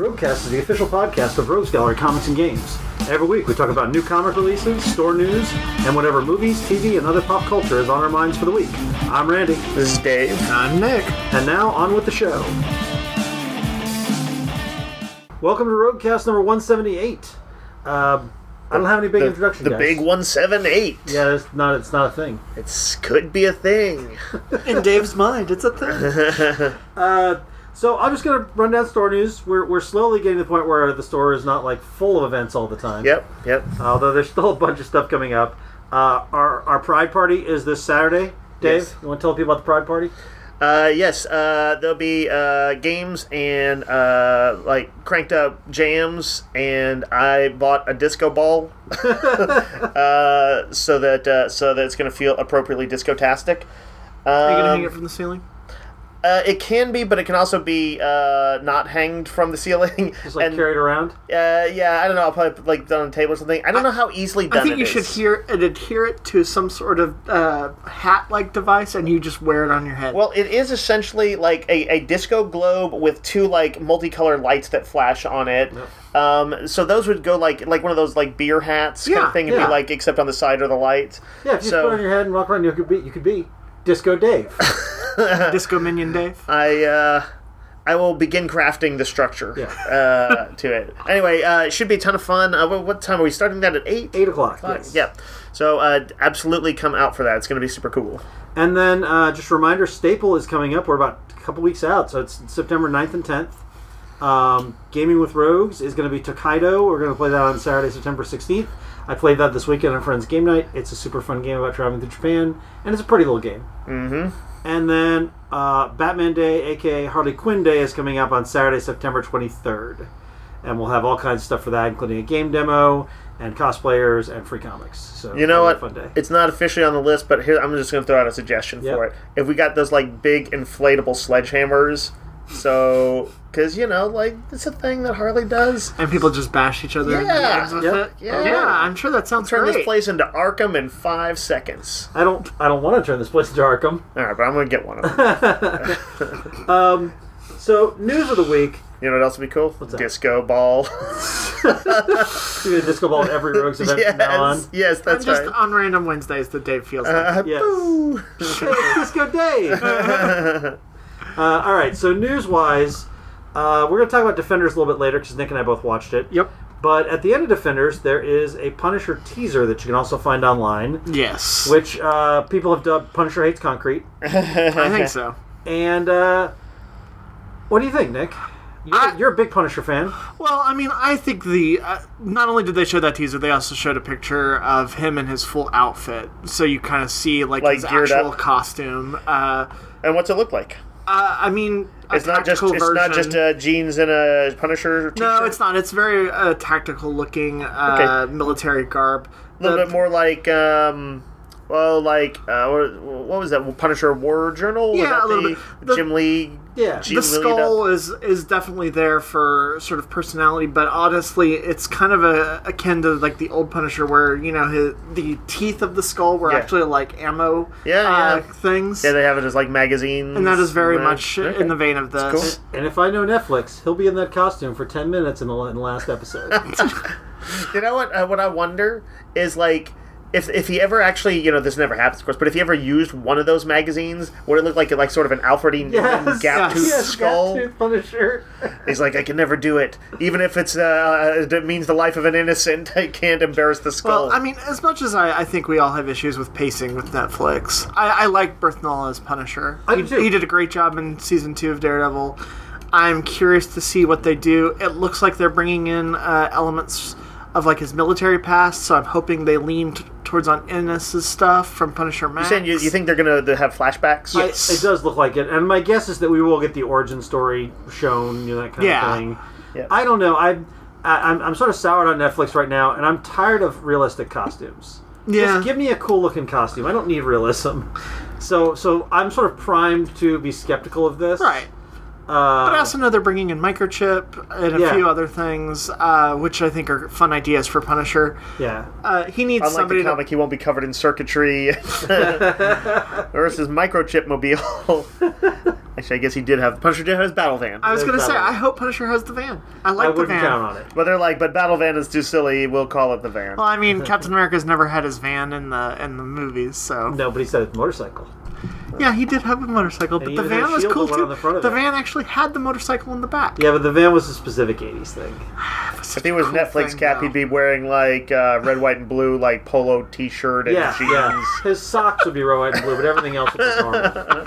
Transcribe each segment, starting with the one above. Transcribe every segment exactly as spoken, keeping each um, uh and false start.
Roguecast is the official podcast of Rogues Gallery Comics and Games. Every week we talk about new comic releases, store news, and whatever movies, T V, and other pop culture is on our minds for the week. I'm Randy. This is Dave. I'm Nick. And now, on with the show. Welcome to Roguecast number one seventy-eight. Uh, I don't have any big the, introduction, The guys. big one seventy-eight. Yeah, it's not, it's not a thing. It could be a thing. In Dave's mind, it's a thing. uh... So I'm just going to run down store news. We're we're slowly getting to the point where the store is not like full of events all the time. Yep, yep. Although there's still a bunch of stuff coming up. Uh, our our Pride Party is this Saturday. Dave, Yes. you want to tell people about the Pride Party? Uh, yes, uh, there'll be uh, games and uh, like cranked up jams, and I bought a disco ball uh, so that uh, so that it's going to feel appropriately disco-tastic. Um, Are you going to hang it from the ceiling? Uh, it can be, but it can also be uh, not hanged from the ceiling. Just like and, carried around? Uh, yeah, I don't know. I'll probably put, like done on a table or something. I don't know how easily done I think it you is. should hear and adhere it to some sort of uh, hat-like device, and you just wear it on your head. Well, it is essentially like a, a disco globe with two like multicolored lights that flash on it. Yep. Um, so those would go like like one of those like beer hats kind Yeah, of thing. It'd yeah. be like except on the side are the lights. Yeah, if you so, put it on your head and walk around, you could be you could be Disco Dave. Disco Minion Dave. I uh, I will begin crafting the structure Yeah. uh, to it. Anyway, uh, it should be a ton of fun. Uh, what time are we starting that at eight? Eight o'clock. Fine. Yes. Yeah. So uh, absolutely come out for that. It's going to be super cool. And then uh, just a reminder, Staple is coming up. We're about a couple weeks out, so it's September ninth and tenth. Um, Gaming with Rogues is going to be Tokaido. We're going to play that on Saturday, September sixteenth. I played that this weekend on Friends Game Night. It's a super fun game about traveling through Japan, and it's a pretty little game. Mm-hmm. And then uh, Batman Day, aka Harley Quinn Day, is coming up on Saturday, September twenty-third. And we'll have all kinds of stuff for that, including a game demo, and cosplayers, and free comics. So You know it'll what? be a fun day. It's not officially on the list, but here I'm just going to throw out a suggestion Yep. for it. If we got those like big inflatable sledgehammers, so because you know, like it's a thing that Harley does. And people just bash each other in the Yeah. heads with Yep. it. Yeah. Yeah, I'm sure that sounds Turn great. this place into Arkham in five seconds. I don't I don't want to turn this place into Arkham. All right, but I'm going to get one of them. Um, so, news of the week. You know what else would be cool? What's that? Disco ball. We're going to disco ball at every Rogues event yes, from now on. yes, And that's just right. on random Wednesdays that Dave feels like. Uh, Yes. boo. Hey, it's Disco Dave! uh, all right, so news-wise, uh, we're going to talk about Defenders a little bit later because Nick and I both watched it. Yep. But at the end of Defenders, there is a Punisher teaser that you can also find online, Yes. which uh, people have dubbed Punisher Hates Concrete. I think so. And uh, what do you think, Nick? You're, I- you're a big Punisher fan. Well, I mean, I think the... Uh, not only did they show that teaser, they also showed a picture of him in his full outfit. So you kind of see, like, Like, his geared actual up. costume. Uh, And what's it look like? uh, I mean, a It's not just tactical it's not version- just uh, jeans and a Punisher t-shirt. No, it's not. It's very uh, tactical looking uh, military garb. A little The- bit more like, um, well, like, uh, what what was that? Punisher War Journal? Was Yeah, that a little the bit. The- Jim Lee. Yeah. Jim The Lee skull is is definitely there for sort of personality, but honestly, it's kind of a, akin to like the old Punisher, where you know his, the teeth of the skull were Yeah. actually like ammo Yeah, uh, yeah. things, Yeah, they have it as like magazines. and that is very Uh, much okay. in the vein of That's this. And if I know Netflix, he'll be in that costume for ten minutes in the, in the last episode. You know what? Uh, what I wonder is like. If, if he ever actually, you know, this never happens, of course, but if he ever used one of those magazines, would it look like like sort of an Alfred E. Newman Yes, gap-toothed yes, skull? Gap-toothed Punisher. He's like, I can never do it. Even if it's uh, it means the life of an innocent, I can't embarrass the skull. Well, I mean, as much as I, I think we all have issues with pacing with Netflix, I, I like Berthnall as Punisher. I he, do too. he did a great job in season two of Daredevil. I'm curious to see what they do. It looks like they're bringing in uh, elements of like his military past, so I'm hoping they lean t- towards on Ennis's stuff from Punisher Max. You're saying you, you think they're going to have flashbacks? I- Yes. it does look like it, and my guess is that we will get the origin story shown, you know, that kind Yeah. of thing. Yeah. I don't know. I, I I'm I'm sort of soured on Netflix right now, and I'm tired of realistic costumes. Yeah. Just give me a cool looking costume. I don't need realism. So so I'm sort of primed to be skeptical of this. Right. Uh, But I also know they're bringing in Microchip and a Yeah. few other things, uh, which I think are fun ideas for Punisher. yeah. Uh, he needs Unlike somebody the comic, he won't be covered in circuitry. Versus Microchip Mobile. Actually, I guess he did have Punisher did have his battle van. to... I was There's going to say, Battle I Van. hope Punisher has the van. I like I the wouldn't van. count on it. But they're like, but battle van is too silly. We'll call it the van. Well, I mean, Captain America's never had his van in the in the movies, so... Nobody said it's motorcycle. Yeah, he did have a motorcycle, but he the even had van a was shield cool that went too. on the front of The it. van actually had the motorcycle in the back. Yeah, but the van was a specific eighties thing. If he was Cool Netflix thing, Cap, though. he'd be wearing like uh, red, white, and blue, like polo T-shirt and Yeah, jeans. yeah. His socks would be red, white, and blue, but everything else would be normal.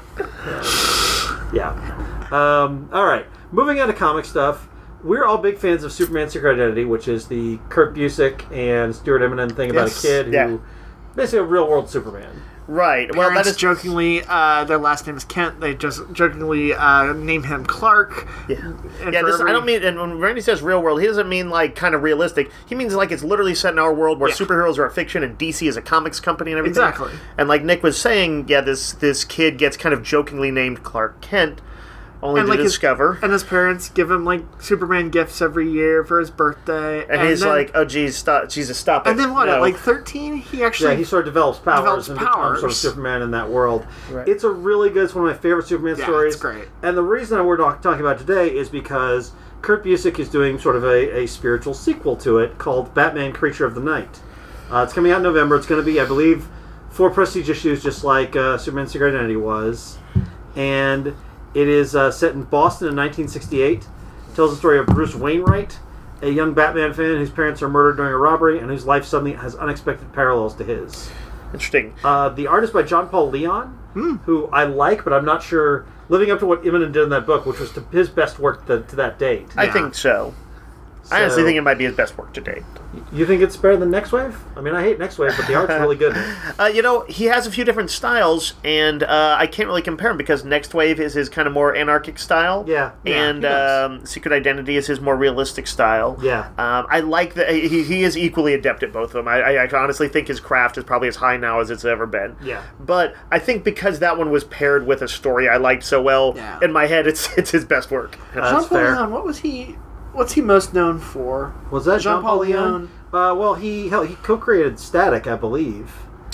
Yeah. yeah. Um, all right. Moving on to comic stuff. We're all big fans of Superman Secret Identity, which is the Kurt Busiek and Stuart Eminem thing about Yes. a kid who... Yeah. Basically a real-world Superman. Right. Well, Parents that is jokingly, uh, their last name is Kent. They just jokingly uh, name him Clark. Yeah, And yeah for this, I every- don't mean, and when Randy says real world, he doesn't mean like kind of realistic. He means like it's literally set in our world where Yeah. superheroes are a fiction and D C is a comics company and everything. Exactly. And like Nick was saying, yeah, this this kid gets kind of jokingly named Clark Kent, only And to like his- discover. And his parents give him like Superman gifts every year for his birthday. and he's then- like, oh, geez, stop, Jesus, stop it. and then what? No. At like thirteen, he actually Yeah, he sort of develops powers Develops and becomes powers. sort of Superman in that world. Right. It's a really good, it's one of my favorite Superman Yeah, stories. it's great. And the reason we're talk- talking about it today is because Kurt Busiek is doing sort of a, a spiritual sequel to it called Batman Creature of the Night. Uh, it's coming out in November. It's going to be, I believe, four prestige issues, just like uh, Superman Secret Identity was. And it is uh, set in Boston in nineteen sixty-eight. It tells the story of Bruce Wainwright, a young Batman fan whose parents are murdered during a robbery and whose life suddenly has unexpected parallels to his. Interesting. Uh, the art is by John Paul Leon, who I like, but I'm not sure, living up to what Immonen did in that book, which was to his best work to, to that date. I Yeah. think so. I honestly So- think it might be his best work to date. You think it's better than Next Wave? I mean, I hate Next Wave, but the art's really good. Uh, you know, he has a few different styles, and uh, I can't really compare him because Next Wave is his kind of more anarchic style. Yeah, yeah, and he does. um, Secret Identity is his more realistic style. Yeah. Um, I like that he, he is equally adept at both of them. I, I, I honestly think his craft is probably as high now as it's ever been. Yeah. But I think because that one was paired with a story I liked so well, Yeah. in my head, it's it's his best work. Uh, Jean That's Paul fair. Leon, what was he? What's he most known for? Was that Jean Paul Jean-Paul Leon? Uh, well, he hell, he co-created Static, I believe,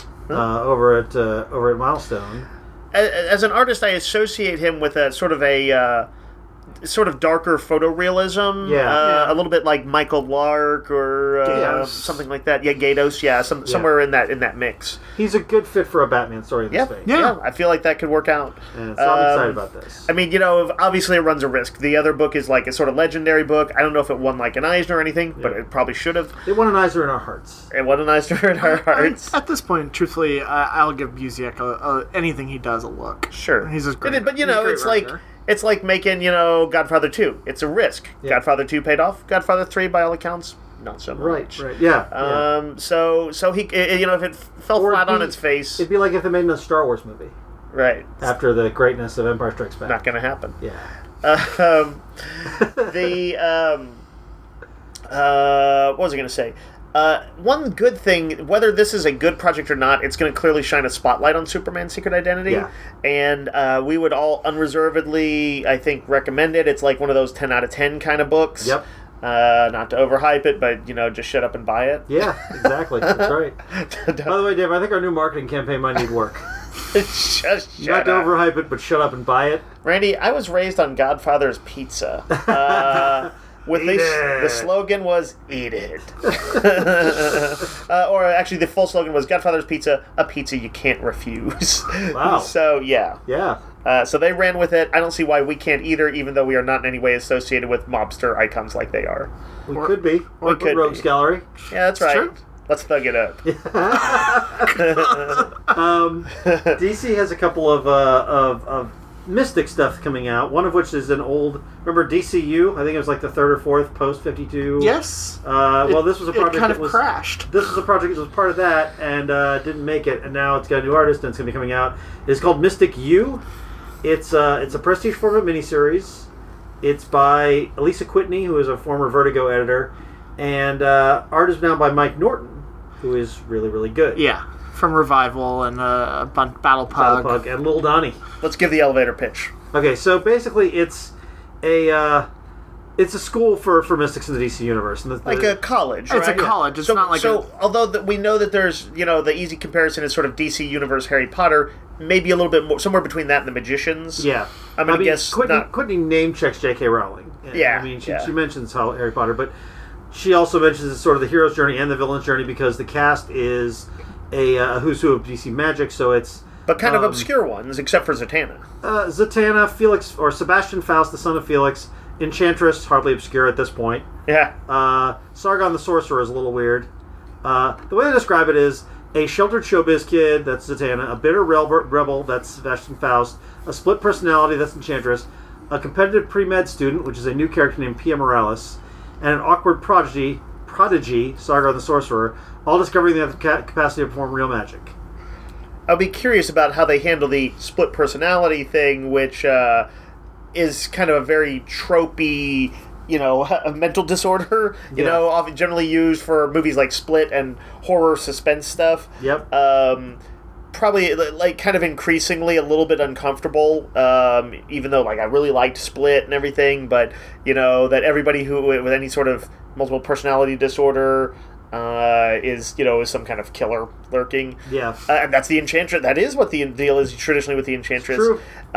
uh, over at uh, over at Milestone. A- As an artist, I associate him with a sort of a uh, sort of darker photorealism. Yeah. uh, Yeah. a little bit like Michael Lark or uh, Gatos. something like that. Yeah, Gatos. Yeah, some, somewhere in that in that mix. He's a good fit for a Batman story in this Yeah, phase. yeah, Yeah. I feel like that could work out. And so I'm Um, excited about this. I mean, you know, obviously it runs a risk. The other book is like a sort of legendary book. I don't know if it won like an Eisner or anything, but Yeah. it probably should have. They won an Eisner in our hearts. It won an Eisner in our hearts. At this point, truthfully, uh, I'll give Busiek a, a, anything he does a look. Sure, He's just great. It- But you He's a know, great it's like writer. it's like making you know Godfather two. It's a risk. Yeah. Godfather two paid off. Godfather three, by all accounts, not so much. Right, right, yeah. yeah. Um. So so he i- you know if it fell Or flat it'd on be- its face, It'd be like if they made a Star Wars movie right? after the greatness of Empire Strikes Back. Not going to happen. Yeah. Um, the um, uh, what was I going to say? Uh, one good thing, whether this is a good project or not, it's going to clearly shine a spotlight on Superman's Secret Identity, Yeah. and uh, we would all unreservedly, I think, recommend it. It's like one of those ten out of ten kind of books. Yep. Uh, not to overhype it, but you know, just shut up and buy it. Yeah, exactly. That's right. By the way, Dave, I think our new marketing campaign might need work. just shut Not to up. overhype it, but shut up and buy it. Randy, I was raised on Godfather's Pizza. Uh, with Eat the, it. the slogan was "Eat it," uh, or actually, the full slogan was "Godfather's Pizza, a pizza you can't refuse." Wow. So yeah, Yeah. uh, so they ran with it. I don't see why we can't either, even though we are not in any way associated with mobster icons like they are. We Or- could be. or Or could Rogues be. Gallery. Yeah, that's right. true. Let's thug it up. Um, D C has a couple of, uh, of of Mystic stuff coming out. One of which is an old. Remember D C U? I think it was like the third or fourth post fifty-two. Yes. Uh, well, this was a It project kind that of was crashed. This was a project that was part of that and uh, didn't make it, and now it's got a new artist and it's going to be coming out. It's called Mystic U. It's uh, it's a prestige format miniseries. It's by Elisa Whitney, who is a former Vertigo editor, and uh, art is now by Mike Norton, who is really really good. Yeah. From Revival and uh, Bun- Battle Pug. Battle Pug and Little Donnie. Let's give the elevator pitch. Okay, so basically it's a uh, it's a school for, for mystics in the D C universe, and the, the, Like a college, It's right? a college. It's so, not like so. a, Although that we know that there's, you know, the easy comparison is sort of D C universe Harry Potter, maybe a little bit more somewhere between that and the Magicians. yeah. I'm gonna I mean, guess Courtney, not- Courtney name checks J K. Rowling. Yeah, I mean, she, yeah. she mentions how Harry Potter, but she also mentions sort of the hero's journey and the villain's journey because the cast is a uh, who's who of D C Magic, so it's But kind of um, obscure ones, except for Zatanna. Uh, Zatanna, Felix, or Sebastian Faust, the son of Felix, Enchantress, hardly obscure at this point. Yeah. Uh, Sargon the Sorcerer is a little weird. Uh, the way they describe it is a sheltered showbiz kid, that's Zatanna, a bitter rebel, rebel, that's Sebastian Faust, a split personality, that's Enchantress, a competitive pre-med student, which is a new character named Pia Morales, and an awkward prodigy, prodigy, Sargon the Sorcerer, all discovering they have the ca- capacity to perform real magic. I'll be curious about how they handle the split personality thing, which uh, is kind of a very tropey, you know, a mental disorder. You Yeah. know, often generally used for movies like Split and horror suspense stuff. Yep. Um, probably like kind of increasingly a little bit uncomfortable. Um, even though like I really liked Split and everything, but you know that everybody who with any sort of multiple personality disorder. Uh, is you know is some kind of killer lurking, Yeah. uh, and that's the Enchantress. That is what the deal is traditionally with the Enchantress. True.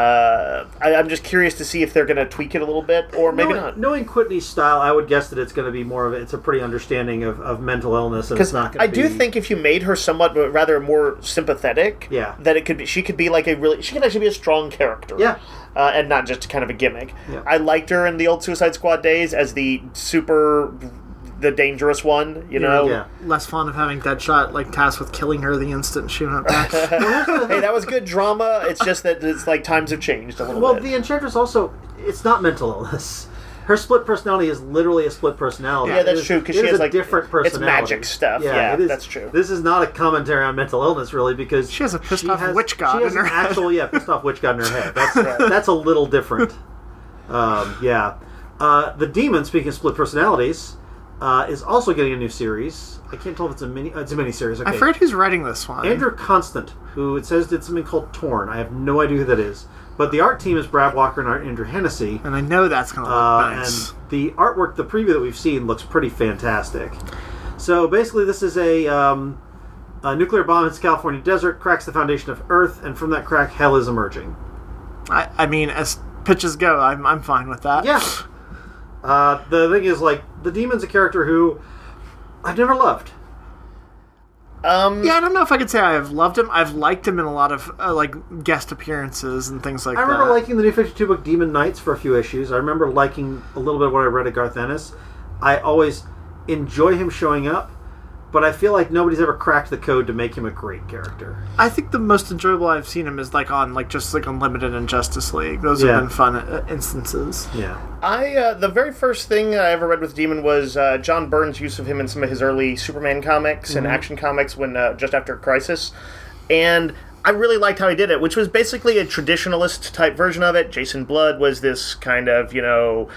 Uh, I, I'm just curious to see if they're going to tweak it a little bit, or maybe knowing, not. Knowing Whitney's style, I would guess that it's going to be more of a, it's a pretty understanding of, of mental illness, and it's Because not going I to be. do think if you made her somewhat but rather more sympathetic, Yeah. that it could be she could be like a really she could actually be a strong character. Yeah. Uh, and not just kind of a gimmick. Yeah. I liked her in the old Suicide Squad days as the super, the dangerous one. You know. Yeah. less fond of having Deadshot like tasked with killing her the instant she went back. Hey, that was good drama. It's just that it's like times have changed a little Well, bit. the Enchantress also, it's not mental illness. Her split personality is literally a split personality. Yeah, that's It is- true, 'cause it she is has, a like- different it's personality. magic stuff. Yeah, it is- that's true. This is not a commentary on mental illness, really, because She has a pissed she off has- witch god She has in her an head. actual, yeah, pissed off witch god in her head. That's that's a little different. Um, yeah, uh, the Demon. Speaking of split personalities, uh, is also getting a new series. I can't tell if it's a mini. Uh, it's a mini series. Okay. I forget who's writing this one. Andrew Constant, who it says did something called Torn. I have no idea who that is. But the art team is Brad Walker and Andrew Hennessy. and I know that's going to look Uh, nice. And the artwork, the preview that we've seen, looks pretty fantastic. So basically, this is a, um, a nuclear bomb hits the California desert, cracks the foundation of Earth, and from that crack, hell is emerging. I, I mean, as pitches go, I'm, I'm fine with that. Yeah. Uh, the thing is, like, the Demon's a character who I've never loved. um, Yeah, I don't know if I could say I've loved him. I've liked him in a lot of uh, like guest appearances and things like I remember that. liking the New fifty-two book Demon Knights for a few issues. I remember liking a little bit of what I read of Garth Ennis. I always enjoy him showing up, but I feel like nobody's ever cracked the code to make him a great character. I think the most enjoyable I've seen him is like on like just like Unlimited and Justice League. Those Yeah. have been fun uh, instances. Yeah. I uh, the very first thing I ever read with Demon was uh, John Byrne's use of him in some of his early Superman comics and Action Comics when uh, just after Crisis, and I really liked how he did it, which was basically a traditionalist type version of it. Jason Blood was this kind of you know.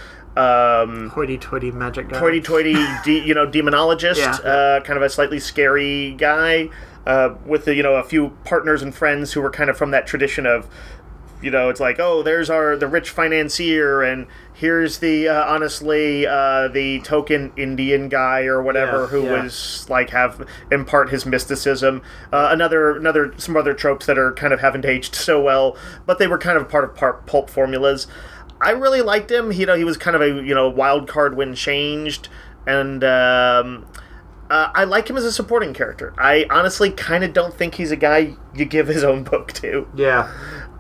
Um, Hoity-toity magic guy. hoity-toity, de- you know, demonologist, Yeah. uh, kind of a slightly scary guy, uh, with the, you know a few partners and friends who were kind of from that tradition of, you know, it's like, oh, there's our the rich financier, and here's the uh, honestly uh, the token Indian guy or whatever Yeah, who yeah. was like have impart his mysticism. Uh, another another some other tropes that are kind of haven't aged so well, but they were kind of part of part pulp formulas. I really liked him. He, you know, he was kind of a you know wild card when changed, and um, uh, I like him as a supporting character. I honestly kind of don't think he's a guy you give his own book to. Yeah.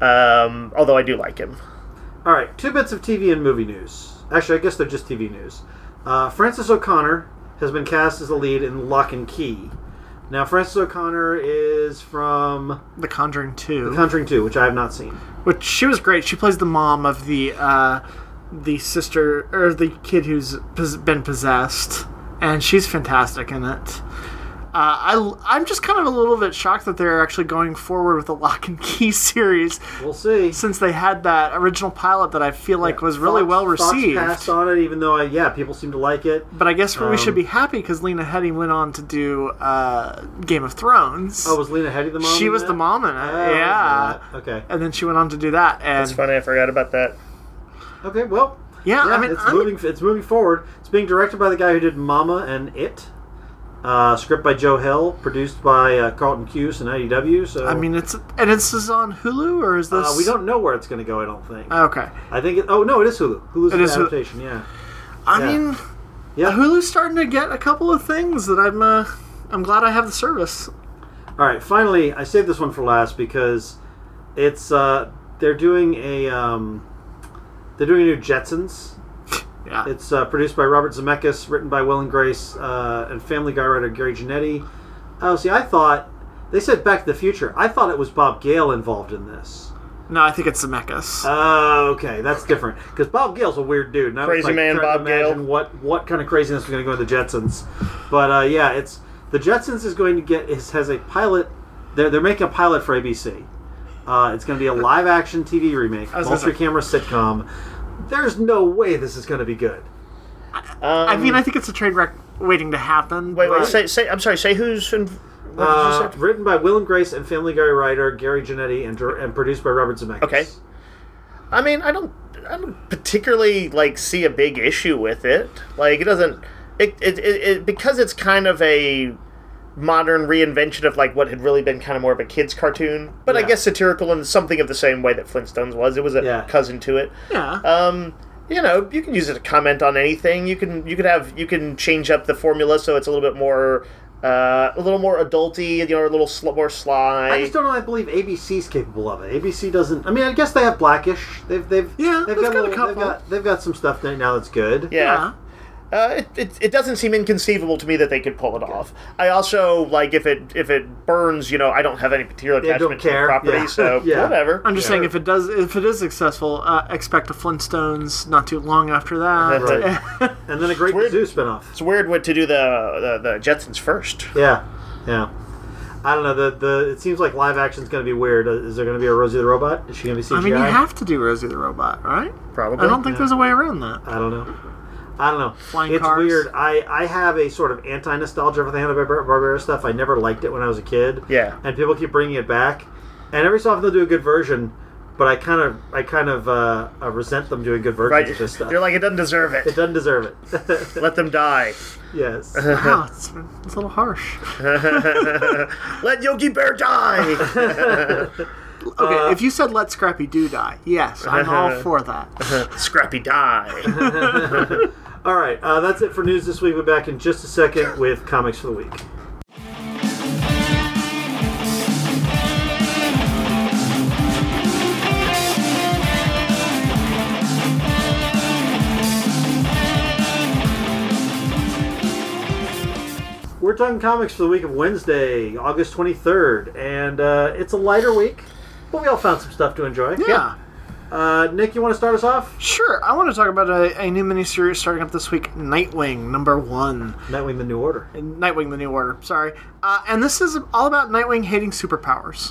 Um, although I do like him. All right, two bits of T V and movie news. Actually, I guess they're just T V news. Uh, Frances O'Connor has been cast as the lead in Lock and Key. Now, Frances O'Connor is from The Conjuring two. The Conjuring two, which I have not seen. Which she was great. She plays the mom of the uh, the sister or the kid who's pos- been possessed, and she's fantastic in it. Uh, I I'm just kind of a little bit shocked that they're actually going forward with the Lock and Key series, We'll see. since they had that original pilot that I feel like was really Fox- well Fox received. passed on it, even though, I, yeah, people seem to like it. But I guess we should Um, be happy because Lena Headey went on to do uh, Game of Thrones. Oh, was Lena Headey the mom? she in was that? the mom in it, Oh, I didn't know yeah. that. Okay. And then she went on to do that, and It's funny, I forgot about that. Okay, well, Yeah, Yeah, I mean, it's I'm- moving. It's moving forward. It's being directed by the guy who did Mama and It. Uh, script by Joe Hill, produced by uh, Carlton Cuse and I D W. So I mean, it's and this is on Hulu, or is this? uh, we don't know where it's going to go. I don't think. Okay. I think. It, oh no, it is Hulu. Hulu's It the is Hulu. adaptation. Yeah. I Yeah. mean, Yeah. Hulu's starting to get a couple of things that I'm. Uh, I'm glad I have the service. All right. Finally, I saved this one for last because it's uh, they're doing a um, they're doing a new Jetsons. Yeah. It's uh, produced by Robert Zemeckis, written by Will and Grace, uh, and Family Guy writer Gary Janetti. Oh, see, I thought they said Back to the Future. I thought it was Bob Gale involved in this. No, I think it's Zemeckis. Oh, okay, that's different because Bob Gale's a weird dude. And I was, Crazy like, man trying to Bob Gale. imagine What what kind of craziness was going to go in the Jetsons? But uh, yeah, it's the Jetsons is going to get is, has a pilot. They're they're making a pilot for A B C. Uh, it's going to be a live action T V remake, I was gonna multi camera sitcom. There's no way this is going to be good. Um, I mean, I think it's a train wreck waiting to happen. wait, wait. but- Say, say. I'm sorry. Say who's. In, what Uh, did you say? written by Will and Grace and Family Guy writer Gary Janetti and, dir- and produced by Robert Zemeckis. Okay. I mean, I don't. I don't particularly like see a big issue with it. Like, it doesn't. It it, it, it because it's kind of a modern reinvention of like what had really been kind of more of a kids cartoon, but I Yeah. guess satirical in something of the same way that Flintstones was. It was a Yeah. cousin to it. Yeah. Um, you know, you can use it to comment on anything. You can you could have you can change up the formula so it's a little bit more uh, a little more adulty, you know, a little sl- more sly. I just don't know. I believe A B C's capable of it. A B C doesn't. I mean, I guess they have Blackish. They've they've Yeah, They've they've got, got a little- couple. They've got they've got some stuff there now that's good. yeah. Uh, it, it, it doesn't seem inconceivable to me that they could pull it off. I also like if it if it burns, you know, I don't have any particular Yeah, don't attachment to the care. property, Yeah. so Yeah. whatever. I'm just Yeah. saying, if it does, if it is successful, uh, expect a Flintstones not too long after that. Right. And then a Great weird. Zoo spinoff. It's weird what to do the, the the Jetsons first. Yeah, yeah. I don't know. The the it seems like live action's going to be weird. Uh, Is there going to be a Rosie the Robot? Is she going to be C G I? I mean, you have to do Rosie the Robot, right? Probably. I don't think Yeah. there's a way around that. I don't know. I don't know. Flying it's cars. weird. I, I have a sort of anti-nostalgia for the Hanna-Barbera stuff. I never liked it when I was a kid. Yeah. And people keep bringing it back. And every so often they'll do a good version, but I kind of I kind of uh, uh, resent them doing good versions Right. of this stuff. You're like, it doesn't deserve it it. doesn't deserve it. Let them die. Yes. Wow, it's, it's a little harsh. Let Yogi Bear die. Okay, Uh, if you said "Let Scrappy Doo die," yes, I'm all for that. Scrappy die. All right. Uh, that's it for news this week. We'll be back in just a second with comics for the week. We're talking comics for the week of Wednesday, August twenty-third, and uh, it's a lighter week, but we all found some stuff to enjoy. Yeah. Uh, Nick, you want to start us off? Sure, I want to talk about a, a new miniseries starting up this week, Nightwing, number one. Nightwing: The New Order. Nightwing, the New Order, sorry. Uh, and this is all about Nightwing hating superpowers.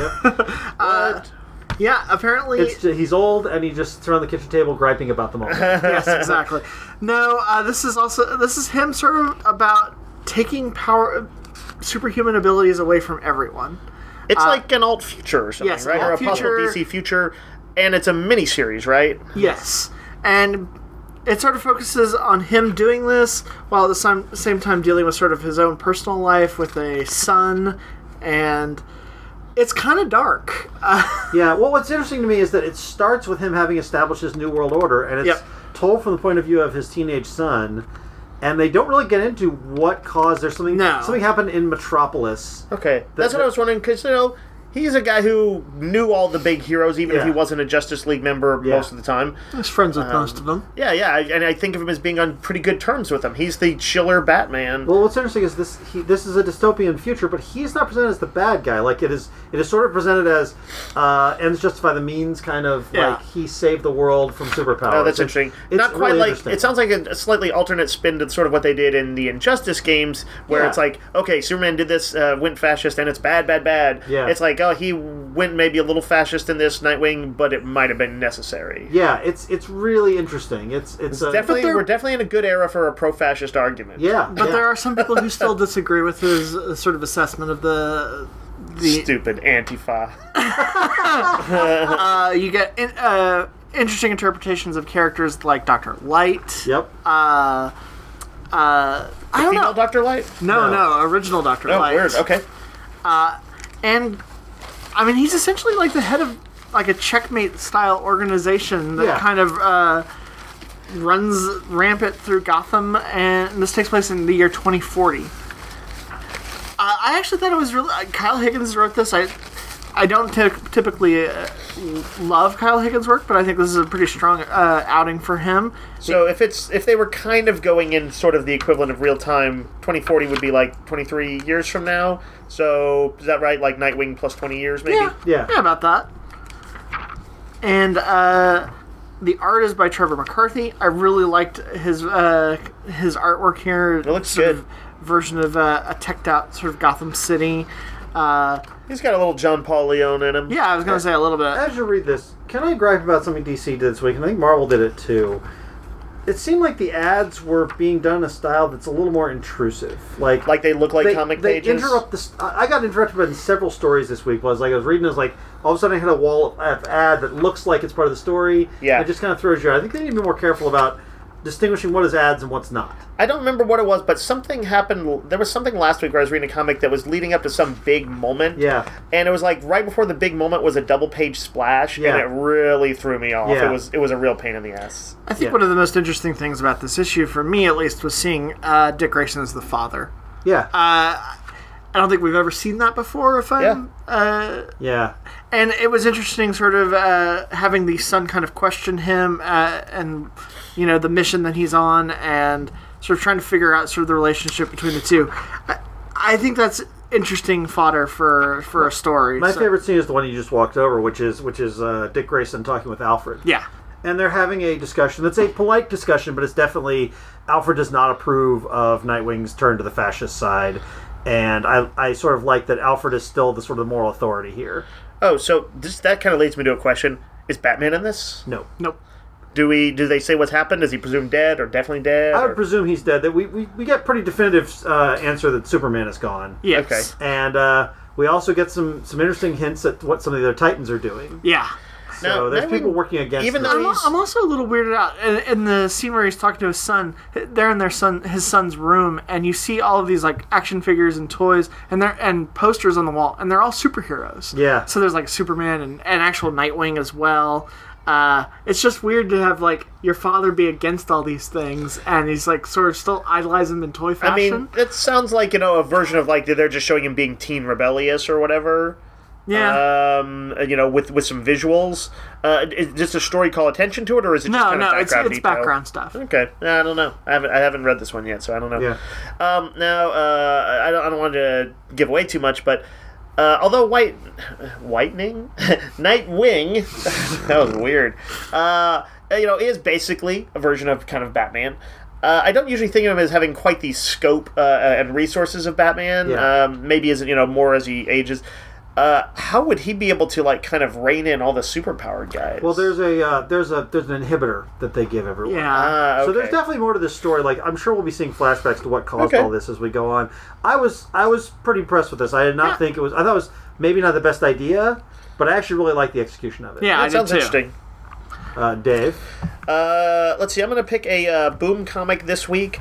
uh, yeah, apparently... It's he's old and he just sits around the kitchen table griping about them all. yes, exactly. No, uh, this is also... This is him sort of about taking power... superhuman abilities away from everyone. It's like an alt future or something, yes, right? Or a alt possible future. D C future, and it's a miniseries, right? Yes. And it sort of focuses on him doing this while at the same, same time dealing with sort of his own personal life with a son, and it's kind of dark. Uh, Yeah, well, what's interesting to me is that it starts with him having established his New World Order, and it's Yep. told from the point of view of his teenage son, and they don't really get into what caused... There's something No. something happened in Metropolis. Okay, that's that- what I was wondering, because, you know, he's a guy who knew all the big heroes, even if Yeah. he wasn't a Justice League member Yeah. most of the time. he's friends with most of them. Yeah, yeah, and I think of him as being on pretty good terms with him. He's the chiller Batman. Well, what's interesting is this he, this is a dystopian future, but he's not presented as the bad guy. Like, it is it is sort of presented as uh, ends justify the means, kind of Yeah. like he saved the world from superpowers. Oh, that's It's- interesting. it's Not quite really like interesting. it sounds like a, a slightly alternate spin to sort of what they did in the Injustice games, where Yeah. it's like, okay, Superman did this, uh, went fascist, and it's bad, bad, bad. Yeah. It's like, oh, he went maybe a little fascist in this Nightwing, but it might have been necessary. Yeah, it's it's really interesting. It's it's uh, Definitely, they're- we're definitely in a good era for a pro-fascist argument. yeah, But yeah. there are some people who still disagree with his uh, sort of assessment of the... the Stupid Antifa. uh, you get in, uh, interesting interpretations of characters like Doctor Light. Yep. Uh, uh, I don't Female know. Doctor Light? No, No. no, original Doctor Oh, Light. weird. Okay. And I mean, he's essentially like the head of like a checkmate style organization that Yeah. kind of uh, runs rampant through Gotham, and this takes place in the year twenty forty. Uh, I actually thought it was really uh, Kyle Higgins wrote this. I I don't ty- typically uh, love Kyle Higgins' work, but I think this is a pretty strong uh, outing for him. So if it's if they were kind of going in sort of the equivalent of real time, twenty forty would be like twenty-three years from now. So is that right? Like Nightwing plus twenty years, maybe? Yeah, Yeah. yeah, about that. And uh, the art is by Trevor McCarthy. I really liked his uh, his artwork here. It looks sort good. Of version of uh, a teched out sort of Gotham City. Uh, He's got a little John Paul Leon in him. yeah, I was gonna say a little bit. As you read this, can I gripe about something D C did this week? And I think Marvel did it too. It seemed like the ads were being done in a style that's a little more intrusive. Like, Like they look like they, comic they pages. interrupt this. I I got interrupted by several stories this week. Was like I was reading, it was like all of a sudden I hit a wall of ad that looks like it's part of the story. Yeah. it just kind of throws you out. I think they need to be more careful about distinguishing what is ads and what's not. I don't remember what it was, but something happened. There was something last week where I was reading a comic that was leading up to some big moment. Yeah. And it was like right before the big moment was a double page splash, Yeah. and it really threw me off. Yeah. It was it was a real pain in the ass. I think Yeah. one of the most interesting things about this issue, for me at least, was seeing uh, Dick Grayson as the father. Yeah, Uh, I don't think we've ever seen that before. If I'm, uh, yeah, and it was interesting, sort of uh, having the son kind of question him uh, and you know the mission that he's on, and sort of trying to figure out sort of the relationship between the two. I, I think that's interesting fodder for for a story. My So- favorite scene is the one you just walked over, which is which is uh, Dick Grayson talking with Alfred. Yeah. And they're having a discussion. That's a polite discussion, but it's definitely Alfred does not approve of Nightwing's turn to the fascist side, and I, I sort of like that Alfred is still the sort of moral authority here. Oh, so this that kind of leads me to a question: is Batman in this? No, Nope. Do we? Do they say what's happened? Is he presumed dead or definitely dead? I would or- presume he's dead. That we we, we get pretty definitive uh, answer that Superman is gone. Yes. Okay. And uh, we also get some some interesting hints at what some of the other Titans are doing. Yeah. So Now, there's Nightwing- people working against even them. though I'm, he's- I'm also a little weirded out in, in the scene where he's talking to his son. They're in their son, his son's room, and you see all of these like action figures and toys, and they're and posters on the wall, and they're all superheroes. Yeah. So there's like Superman and, and actual Nightwing as well. Uh, it's just weird to have like your father be against all these things, and he's like sort of still idolizing them in toy I fashion. mean, it sounds like you know a version of like they're just showing him being teen rebellious or whatever. yeah. Um, you know, with with some visuals. Uh, is does the story call attention to it, or is it just no, kind no, of it's background it's detail? background stuff. Okay, I don't know. I haven't I haven't read this one yet, so I don't know. Yeah. Um, now, uh, I don't I don't want to give away too much, but uh, although white whitening Nightwing that was weird. Uh, you know, is basically a version of kind of Batman. Uh, I don't usually think of him as having quite the scope uh, and resources of Batman. Yeah. Um, maybe as you know more as he ages. Uh, how would he be able to like kind of rein in all the superpowered guys? Well, there's a uh, there's a there's an inhibitor that they give everyone. Yeah. Ah, okay. So there's definitely more to this story. Like I'm sure we'll be seeing flashbacks to what caused Okay. all this as we go on. I was I was pretty impressed with this. I did not Yeah. think it was. I thought it was maybe not the best idea, but I actually really like the execution of it. Yeah, I that did sounds too. interesting. Uh, Dave. Uh, let's see. I'm gonna pick a uh, Boom comic this week.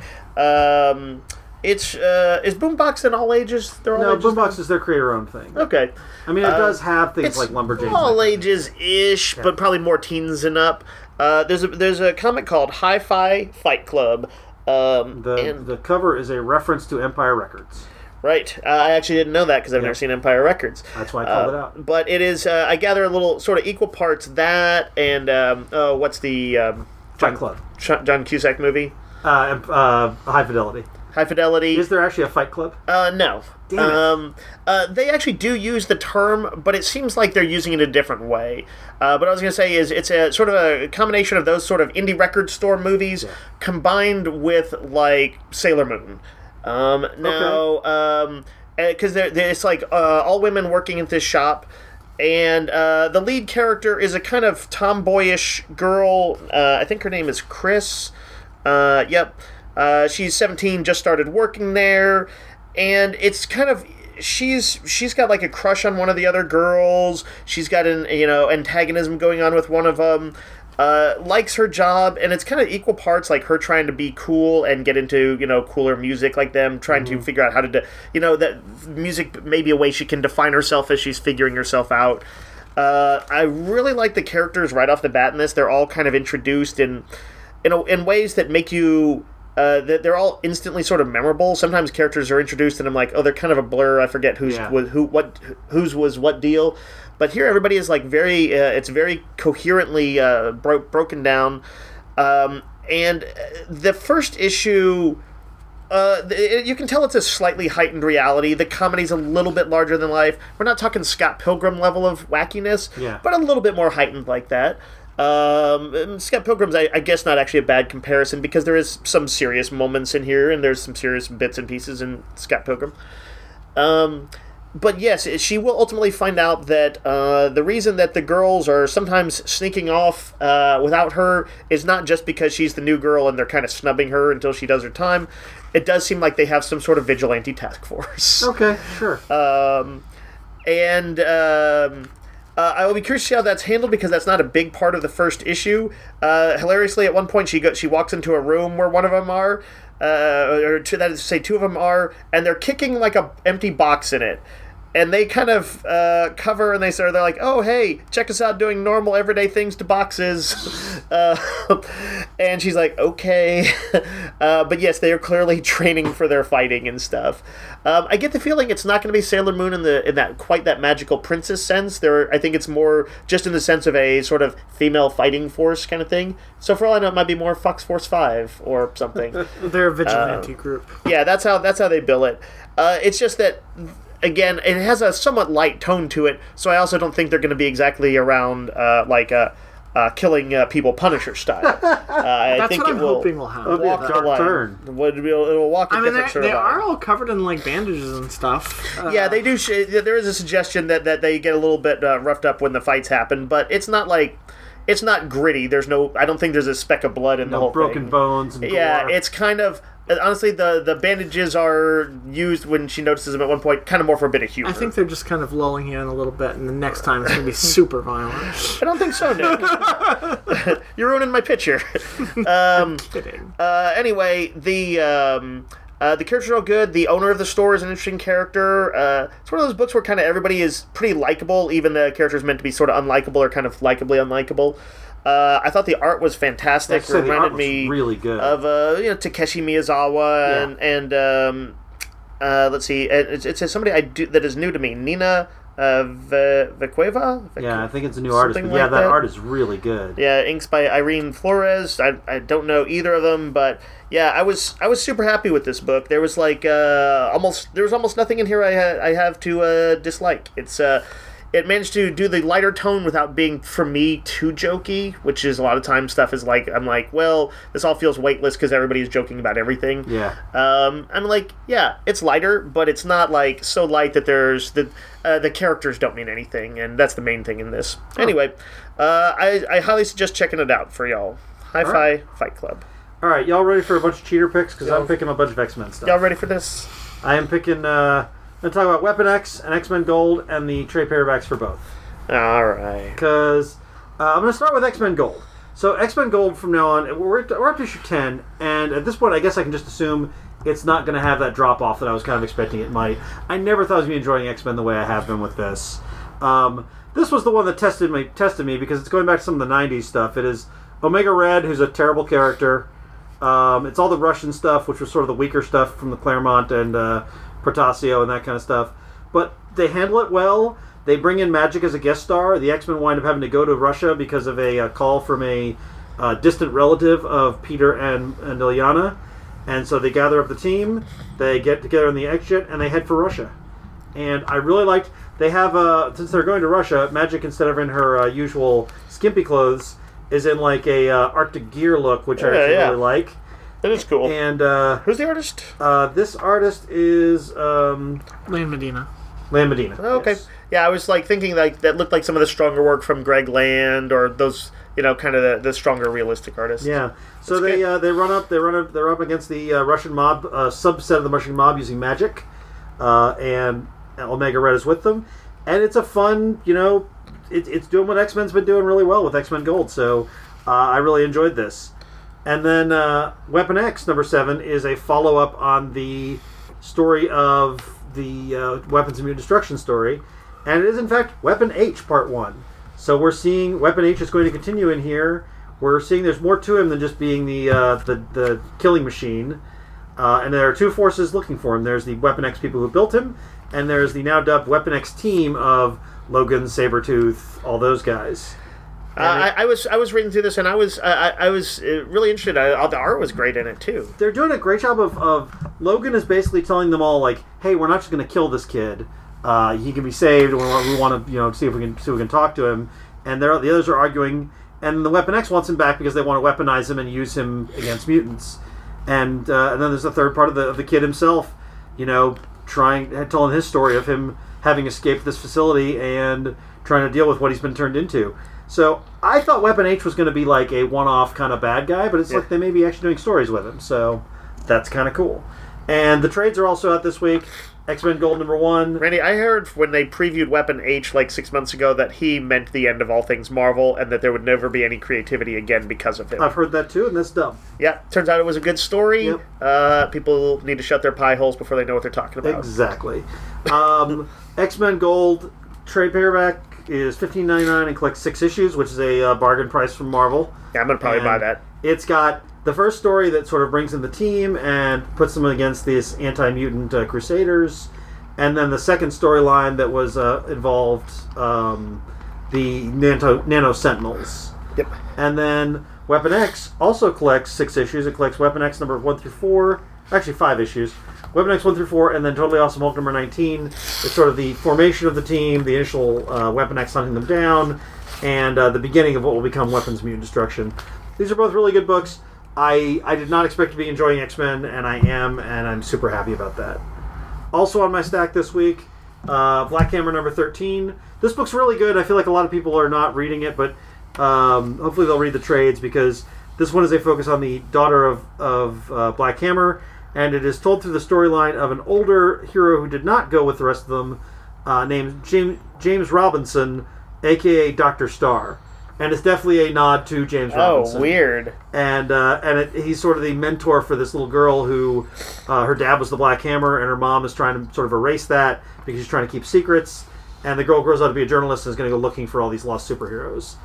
Um, it's uh, is Boombox in all ages? They're all No, ages Boombox is their creator-owned thing. Okay. I mean, it Uh, does have things It's like Lumberjanes. all like- ages ish, but probably more teens and up. Uh, there's a there's a comic called Hi-Fi Fight Club. Um, The and, the cover is a reference to Empire Records. right. Uh, I actually didn't know that because I've Yeah. never seen Empire Records. That's why I called Uh, it out. But it is. Uh, I gather a little sort of equal parts that and um, oh, what's the um, Fight John, Club. Ch- John Cusack movie? Uh, and, uh, High Fidelity. High Fidelity. Is there actually a Fight Club? Uh, no. Damn it. Um, uh, they actually do use the term, but it seems like they're using it a different way. Uh, but I was going to say is it's a sort of a combination of those sort of indie record store movies combined with like Sailor Moon. Um, now, um, because they're, they're, it's like uh, all women working at this shop. And uh, the lead character is a kind of tomboyish girl. Uh, I think her name is Chris. Uh, yep. Uh, she's seventeen, just started working there, and it's kind of she's she's got like a crush on one of the other girls. She's got an you know antagonism going on with one of them. uh, likes her job, and it's kind of equal parts like her trying to be cool and get into, you know, cooler music like them, trying mm-hmm. to figure out how to, de- you know, that music may be a way she can define herself as she's figuring herself out. Uh, I really like the characters right off the bat in this. They're all kind of introduced in, in, a, in ways that make you... Uh, they're all instantly sort of memorable. Sometimes characters are introduced and I'm like, oh, they're kind of a blur. I forget who's yeah. who, who what whose was what deal. But here, everybody is like very. Uh, it's very coherently uh, bro- broken down. Um, and the first issue, uh, it, you can tell it's a slightly heightened reality. The comedy's a little bit larger than life. We're not talking Scott Pilgrim level of wackiness, yeah. but a little bit more heightened like that. Um, Scott Pilgrim's, I, I guess, not actually a bad comparison because there is some serious moments in here, and there's some serious bits and pieces in Scott Pilgrim. Um, but yes, she will ultimately find out that uh, the reason that the girls are sometimes sneaking off uh, without her is not just because she's the new girl and they're kind of snubbing her until she does her time. It does seem like they have some sort of vigilante task force. Okay, sure. Um, and... Um, Uh, I will be curious to see how that's handled because that's not a big part of the first issue. Uh, hilariously, at one point she go, she walks into a room where one of them are, uh, or two, that is to say, two of them are, and they're kicking like a empty box in it. And they kind of uh, cover and they say, they're like, oh, hey, check us out doing normal everyday things to boxes. uh, and she's like, okay. uh, but yes, they are clearly training for their fighting and stuff. Um, I get the feeling it's not going to be Sailor Moon in the in that quite that magical princess sense. There, I think it's more just in the sense of a sort of female fighting force kind of thing. So for all I know, it might be more Fox Force five or something. They're a vigilante uh, group. Yeah, that's how that's how they bill it. Uh, it's just that... Again, it has a somewhat light tone to it, so I also don't think they're going to be exactly around uh, like uh, uh, killing uh, people Punisher style. Uh, I That's think what it I'm will hoping will happen. It'll be a walk dark the line. turn. It will, it will walk a I mean, different they, sort they of line. are all covered in like bandages and stuff. Uh, Yeah, they do. Sh- there is a suggestion that, that they get a little bit uh, roughed up when the fights happen, but it's not like it's not gritty. There's no. I don't think there's a speck of blood in No the whole broken thing. bones and Yeah, gore. it's kind of. Honestly, the, the bandages are used when she notices them at one point, kind of more for a bit of humor. I think they're just kind of lulling you in a little bit, and the next time it's going to be super violent. I don't think so, Nick. You're ruining my picture. Um, Kidding. uh, anyway, the um, uh, the characters are all good. The owner of the store is an interesting character. Uh, it's one of those books where kind of everybody is pretty likable, even the characters meant to be sort of unlikable or kind of likably unlikable. Uh, I thought the art was fantastic. I'd say the Reminded art was me really good. of uh, you know Takeshi Miyazawa Yeah. and and um, uh, let's see, it, it says somebody I do, that is new to me, Nina uh, Ve- Vecueva. Yeah, I think it's a new artist. But Something yeah, like that, that. art is really good. Yeah, inks by Irene Flores. I, I don't know either of them, but yeah, I was I was super happy with this book. There was like uh, almost there was almost nothing in here I ha- I have to uh, dislike. It's uh, it managed to do the lighter tone without being, for me, too jokey, which is a lot of times stuff is like, I'm like, well, this all feels weightless because everybody is joking about everything. Yeah. Um, I'm like, yeah, it's lighter, but it's not like so light that there's the uh, the characters don't mean anything, and that's the main thing in this. Anyway, uh, I, I highly suggest checking it out for y'all. Hi-Fi right. Fight Club. All right, y'all ready for a bunch of cheater picks? Because Y'all- I'm picking a bunch of X-Men stuff. Y'all ready for this? I am picking... Uh, I'm going to talk about Weapon X and X-Men Gold and the trade paperbacks for both. All right. Because uh, I'm going to start with X-Men Gold. So X-Men Gold from now on, we're, we're up to issue ten, and at this point I guess I can just assume it's not going to have that drop-off that I was kind of expecting it might. I never thought I was going to be enjoying X-Men the way I have been with this. Um, this was the one that tested me, tested me because it's going back to some of the nineties stuff. It is Omega Red, who's a terrible character. Um, it's all the Russian stuff, which was sort of the weaker stuff from the Claremont and uh, Protasio and that kind of stuff. But they handle it well. They bring in Magic as a guest star. The X-Men wind up having to go to Russia because of a, a call from a uh, distant relative of Peter and, and Ilyana. And so they gather up the team, they get together in the X-Jet, and they head for Russia. And I really liked... They have, uh, since they're going to Russia, Magic, instead of in her uh, usual skimpy clothes, is in like a uh, Arctic gear look, which I Yeah, actually yeah. really like. That is cool. And uh, Who's the artist? uh, this artist is um, Lane Medina. Lan Medina. Oh, okay. Yes. Yeah, I was like thinking like that looked like some of the stronger work from Greg Land or those, you know, kind of the, the stronger realistic artists. Yeah. So That's they good. uh, they run up they run up they're up against the uh, Russian mob uh, subset of the Russian mob using magic, uh, and Omega Red is with them, and it's a fun you know it, it's doing what X-Men's been doing really well with X-Men Gold. So Uh, I really enjoyed this. And then uh, Weapon X, number seven, is a follow-up on the story of the uh, Weapons of Mutant Destruction story. And it is, in fact, Weapon H, Part one. So we're seeing Weapon H is going to continue in here. We're seeing there's more to him than just being the uh, the, the killing machine. Uh, and there are two forces looking for him. There's the Weapon X people who built him, and there's the now dubbed Weapon X team of Logan, Sabretooth, all those guys. Uh, I, I was I was reading through this, and I was I, I was uh, really interested. I, the art was great in it too. They're doing a great job of, of Logan is basically telling them all, like, hey, we're not just going to kill this kid. Uh, he can be saved. We want, we want to you know see if we can see if we can talk to him. And they're, the others are arguing, and the Weapon X wants him back because they want to weaponize him and use him against mutants. And uh, and then there's the third part of the of the kid himself, you know, trying telling his story of him having escaped this facility and trying to deal with what he's been turned into. So I thought Weapon H was going to be like a one-off kind of bad guy, but it's yeah. like they may be actually doing stories with him. So that's kind of cool. And the trades are also out this week. X-Men Gold number one. Randy, I heard when they previewed Weapon H like six months ago that he meant the end of all things Marvel and that there would never be any creativity again because of him. I've heard that too, and that's dumb. Yeah, turns out it was a good story. Yep. Uh, people need to shut their pie holes before they know what they're talking about. Exactly. um, X-Men Gold trade paperback is fifteen ninety-nine and collects six issues, which is a uh, bargain price from Marvel. Yeah, I'm going to probably and buy that. It's got the first story that sort of brings in the team and puts them against these anti-mutant uh, Crusaders, and then the second storyline that was uh, involved um, the Nano, Nano Sentinels. Yep. And then Weapon X also collects six issues. It collects Weapon X number one through four, actually five issues. Weapon X one through four, and then Totally Awesome Hulk number nineteen. It's sort of the formation of the team, the initial uh, Weapon X hunting them down, and uh, the beginning of what will become Weapons of Mutant Destruction. These are both really good books. I, I did not expect to be enjoying X-Men, and I am, and I'm super happy about that. Also on my stack this week, uh, Black Hammer number thirteen. This book's really good. I feel like a lot of people are not reading it, but um, hopefully they'll read the trades, because this one is a focus on the daughter of, of uh, Black Hammer, and it is told through the storyline of an older hero who did not go with the rest of them, uh, named James, James Robinson, a k a. Doctor Star. And it's definitely a nod to James Robinson. Oh, weird. And uh, and it, he's sort of the mentor for this little girl who, uh, her dad was the Black Hammer, and her mom is trying to sort of erase that because she's trying to keep secrets. And the girl grows out to be a journalist and is going to go looking for all these lost superheroes.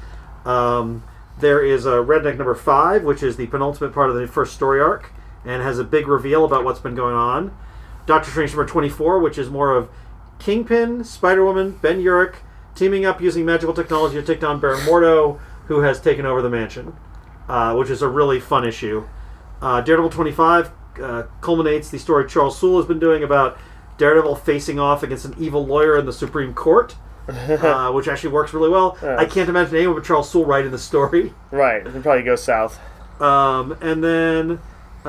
Um, there is a Redneck number five, which is the penultimate part of the first story arc, and has a big reveal about what's been going on. Doctor Strange number twenty-four, which is more of Kingpin, Spider-Woman, Ben Urich, teaming up using magical technology to take down Baron Mordo, who has taken over the mansion, uh, which is a really fun issue. Uh, Daredevil twenty-five uh, culminates the story Charles Soule has been doing about Daredevil facing off against an evil lawyer in the Supreme Court, uh, which actually works really well. Uh, I can't imagine anyone but Charles Soule writing the story. Right, it'll probably go south. Um, and then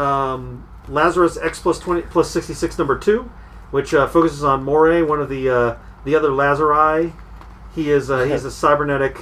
um, Lazarus X plus twenty plus sixty-six number two, which uh, focuses on Moray, one of the uh, the other Lazari. He is uh, he's a cybernetic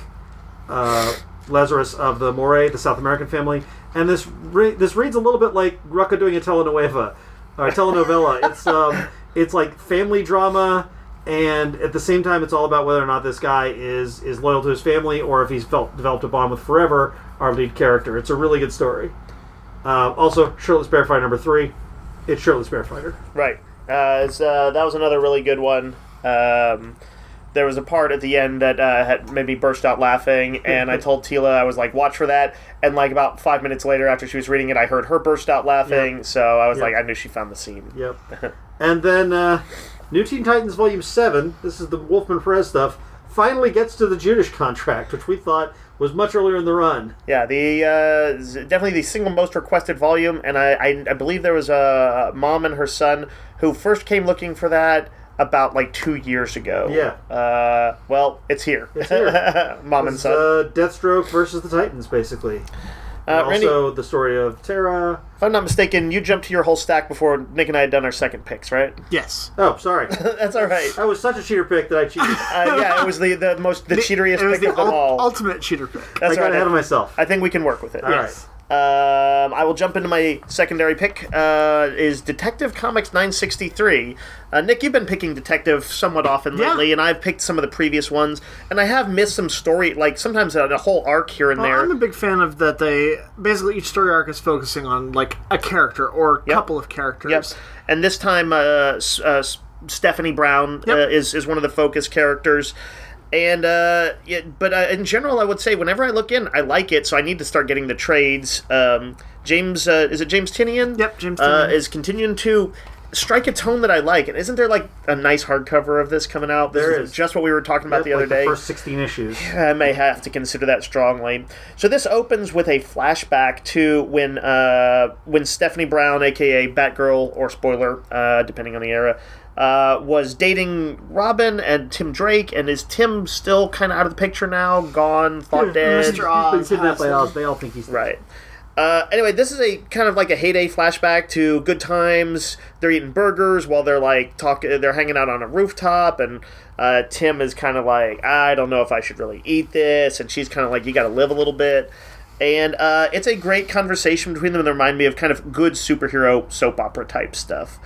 uh, Lazarus of the Moray, the South American family, and this re- this reads a little bit like Rucka doing a telenovela, or a telenovela. It's um, it's like family drama, and at the same time, it's all about whether or not this guy is is loyal to his family, or if he's felt developed a bond with Forever, our lead character. It's a really good story. Uh, also, Shirtless Bear Fighter number three. It's Shirtless Bear Fighter. Right. Uh, it's, uh, that was another really good one. Um, There was a part at the end that uh, had made me burst out laughing, and I told Tila, I was like, watch for that, and like about five minutes later after she was reading it, I heard her burst out laughing, yep. so I was yep. like, I knew she found the scene. Yep. And then uh, New Teen Titans Volume seven, this is the Wolfman Perez stuff, finally gets to the Judas contract, which we thought was much earlier in the run. Yeah, the uh, definitely the single most requested volume, and I, I, I believe there was a mom and her son who first came looking for that about like two years ago. Yeah. Uh, well, it's here. It's here. Mom it's, and son. Uh, Deathstroke versus the Titans, basically. Uh, Randy, also, the story of Terra. If I'm not mistaken, you jumped to your whole stack before Nick and I had done our second picks, right? Yes. Oh, sorry. That's all right. That was such a cheater pick that I cheated. uh, yeah, it was the, the most the cheateriest it was pick the of them ul- all. Ultimate cheater pick. That's I got right. ahead of myself. I think we can work with it. All yes. Um, I will jump into my secondary pick. Uh, is Detective Comics nine sixty-three. Uh, Nick, you've been picking Detective somewhat often Yeah. lately, and I've picked some of the previous ones, and I have missed some story, like sometimes a, a whole arc here and Well, there. I'm a big fan of that. They basically each story arc is focusing on like a character or a Yep. couple of characters. Yep. And this time, uh, S- uh, S- Stephanie Brown Yep. uh, is is one of the focus characters. And uh, yeah, but uh, in general, I would say whenever I look in, I like it. So I need to start getting the trades. Um, James, uh, is it James Tinian? Yep, James uh, Tynion. is continuing to strike a tone that I like. And isn't there like a nice hardcover of this coming out? This There is is. just what we were talking about Yep, the other like day. The first sixteen issues. I may have to consider that strongly. So this opens with a flashback to when uh, when Stephanie Brown, aka Batgirl, or spoiler, uh, depending on the era, uh, was dating Robin and Tim Drake. And is Tim still kind of out of the picture now? Gone, thought dead? Mister He's been Oz kidnapped by has Oz. him. They all think he's Right. Uh, anyway, this is a kind of like a heyday flashback to good times. They're eating burgers while they're like talk. They're hanging out on a rooftop, and uh, Tim is kind of like, I don't know if I should really eat this, and she's kind of like, you got to live a little bit. And uh, it's a great conversation between them. They remind me of kind of good superhero soap opera type stuff.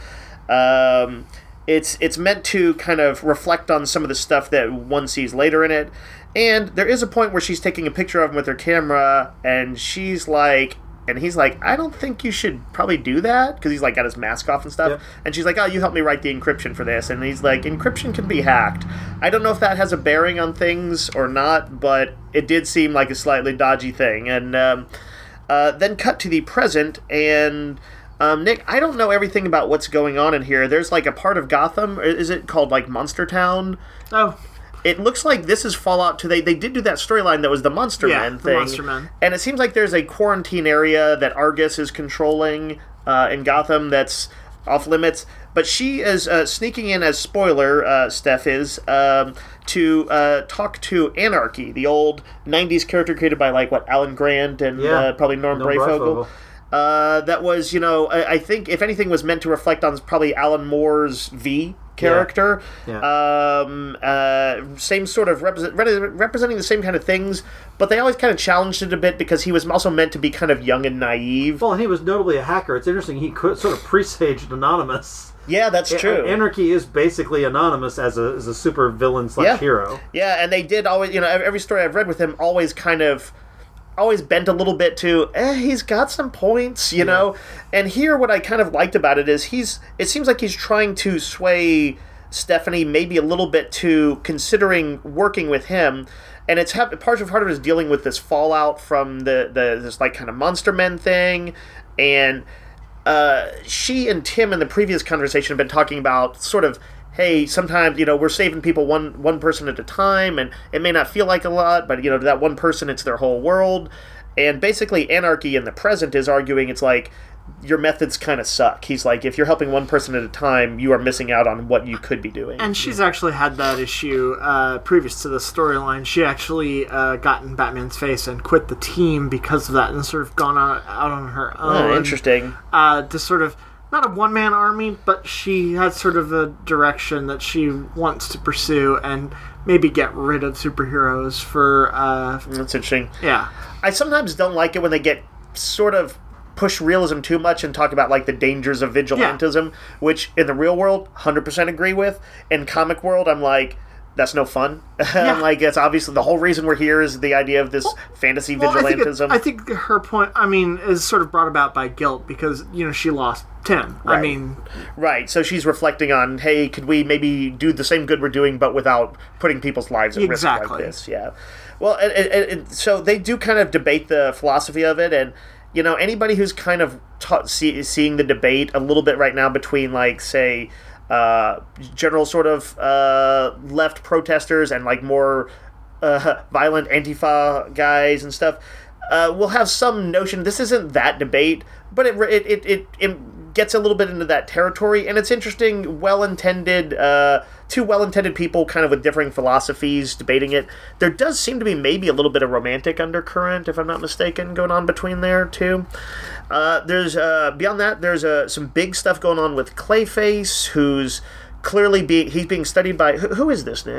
Um, it's it's meant to kind of reflect on some of the stuff that one sees later in it. And there is a point where she's taking a picture of him with her camera, and she's like, and he's like, I don't think you should probably do that, because he's like got his mask off and stuff. Yep. And she's like, oh, you helped me write the encryption for this. And he's like, encryption can be hacked. I don't know if that has a bearing on things or not, but it did seem like a slightly dodgy thing. And um, uh, then cut to the present, and um, Nick, I don't know everything about what's going on in here. There's like a part of Gotham, is it called like Monster Town? Oh, It looks like this is Fallout two. They, they did do that storyline that was the Monster Yeah, Men the thing. Monster Men. And it seems like there's a quarantine area that Argus is controlling uh, in Gotham that's off limits. But she is uh, sneaking in, as spoiler, uh, Steph is, um, to uh, talk to Anarchy, the old nineties character created by, like, what, Alan Grant and Yeah. uh, probably Norm, Norm Brayfogle. Brayfogle. Uh, that was, you know, I, I think, if anything, was meant to reflect on probably Alan Moore's V character. Yeah. Um, uh, same sort of represent, representing the same kind of things, but they always kind of challenged it a bit because he was also meant to be kind of young and naive. Well, and he was notably a hacker. It's interesting. He could, sort of presaged Anonymous. Yeah, that's true. Anarchy is basically Anonymous as a as a super villain slash Yeah. hero. Yeah, and they did always, you know, every story I've read with him always kind of, always bent a little bit to, eh, he's got some points, you know? And here, what I kind of liked about it is he's, it seems like he's trying to sway Stephanie maybe a little bit to considering working with him. And it's ha- part of part of it is dealing with this fallout from the, the this like kind of Monster Men thing. And uh, she and Tim in the previous conversation have been talking about sort of, hey, sometimes, you know, we're saving people one one person at a time, and it may not feel like a lot, but, you know, to that one person, it's their whole world. And basically, Anarchy in the present is arguing it's like, your methods kind of suck. He's like, if you're helping one person at a time, you are missing out on what you could be doing. and she's actually had that issue uh, previous to the storyline. She actually uh, got in Batman's face and quit the team because of that, and sort of gone out, out on her own. Oh, interesting. Uh, to sort of, not a one-man army, but she has sort of a direction that she wants to pursue and maybe get rid of superheroes for, uh, That's interesting. yeah. I sometimes don't like it when they get sort of push realism too much and talk about like the dangers of vigilantism, which in the real world, one hundred percent agree with. In comic world, I'm like, that's no fun. Yeah. I'm like, it's obviously the whole reason we're here is the idea of this fantasy Well, I think, it- vigilantism. I think her point, I mean, is sort of brought about by guilt because, you know, she lost Tim. I Right. mean, Right, so she's reflecting on, hey, could we maybe do the same good we're doing, but without putting people's lives at risk Exactly. like this? Yeah. Well, and, and, and so they do kind of debate the philosophy of it, and you know, anybody who's kind of ta- see, seeing the debate a little bit right now between, like, say, uh, general sort of uh, left protesters and like more uh, violent Antifa guys and stuff, uh, will have some notion. This isn't that debate, but it it it it, it gets a little bit into that territory, and it's interesting. Well-intended, uh, two well-intended people, kind of with differing philosophies, debating it. There does seem to be maybe a little bit of romantic undercurrent, if I'm not mistaken, going on between there too. Uh, there's uh, beyond that, there's uh, some big stuff going on with Clayface, who's clearly being he's being studied by who, who is this, Nick?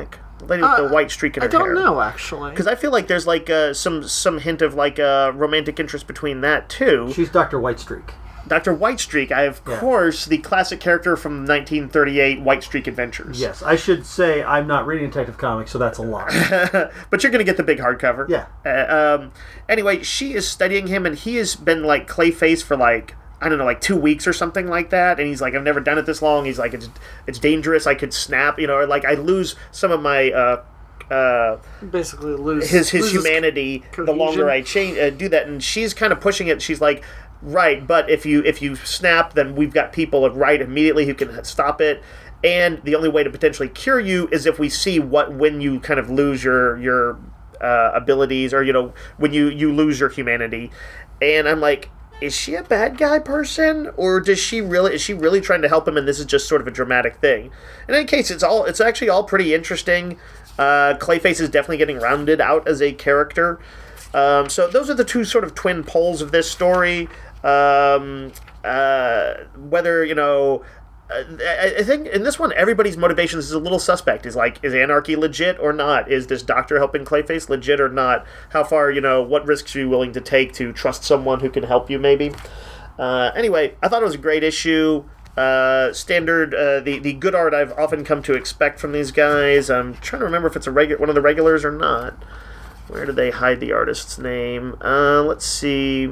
lady with Uh, the white streak in her I don't hair. know, actually. Because I feel like there's like uh, some some hint of like a romantic interest between that too. She's Doctor Whitestreak. Doctor Whitestreak, I of Yeah. course the classic character from nineteen thirty-eight Whitestreak Adventures. Yes, I should say I'm not reading Detective Comics, so that's a lie. But you're gonna get the big hardcover. Yeah. Uh, um. Anyway, she is studying him, and he has been like Clayface for like I don't know, like two weeks or something like that. And he's like, I've never done it this long. He's like, it's it's dangerous. I could snap, you know, or like I lose some of my. Uh, uh, Basically, lose his his loses humanity the cohesion. longer I change uh, do that, and she's kind of pushing it. She's like, right, but if you if you snap, then we've got people right immediately who can stop it, and the only way to potentially cure you is if we see what when you kind of lose your your uh, abilities, or you know when you you lose your humanity. And I'm like, is she a bad guy person, or does she really is she really trying to help him, and this is just sort of a dramatic thing? In any case, it's all it's actually all pretty interesting. Uh, Clayface is definitely getting rounded out as a character. Um, so those are the two sort of twin poles of this story. Um, uh, whether, you know, uh, I, I think in this one, everybody's motivations is a little suspect. Is like, is Anarchy legit or not? Is this doctor helping Clayface legit or not? How far, you know, what risks are you willing to take to trust someone who can help you, maybe? Uh, anyway, I thought it was a great issue. Uh, standard, uh, the the good art I've often come to expect from these guys. I'm trying to remember if it's a regu- one of the regulars or not. Where did they hide the artist's name? Uh, let's see.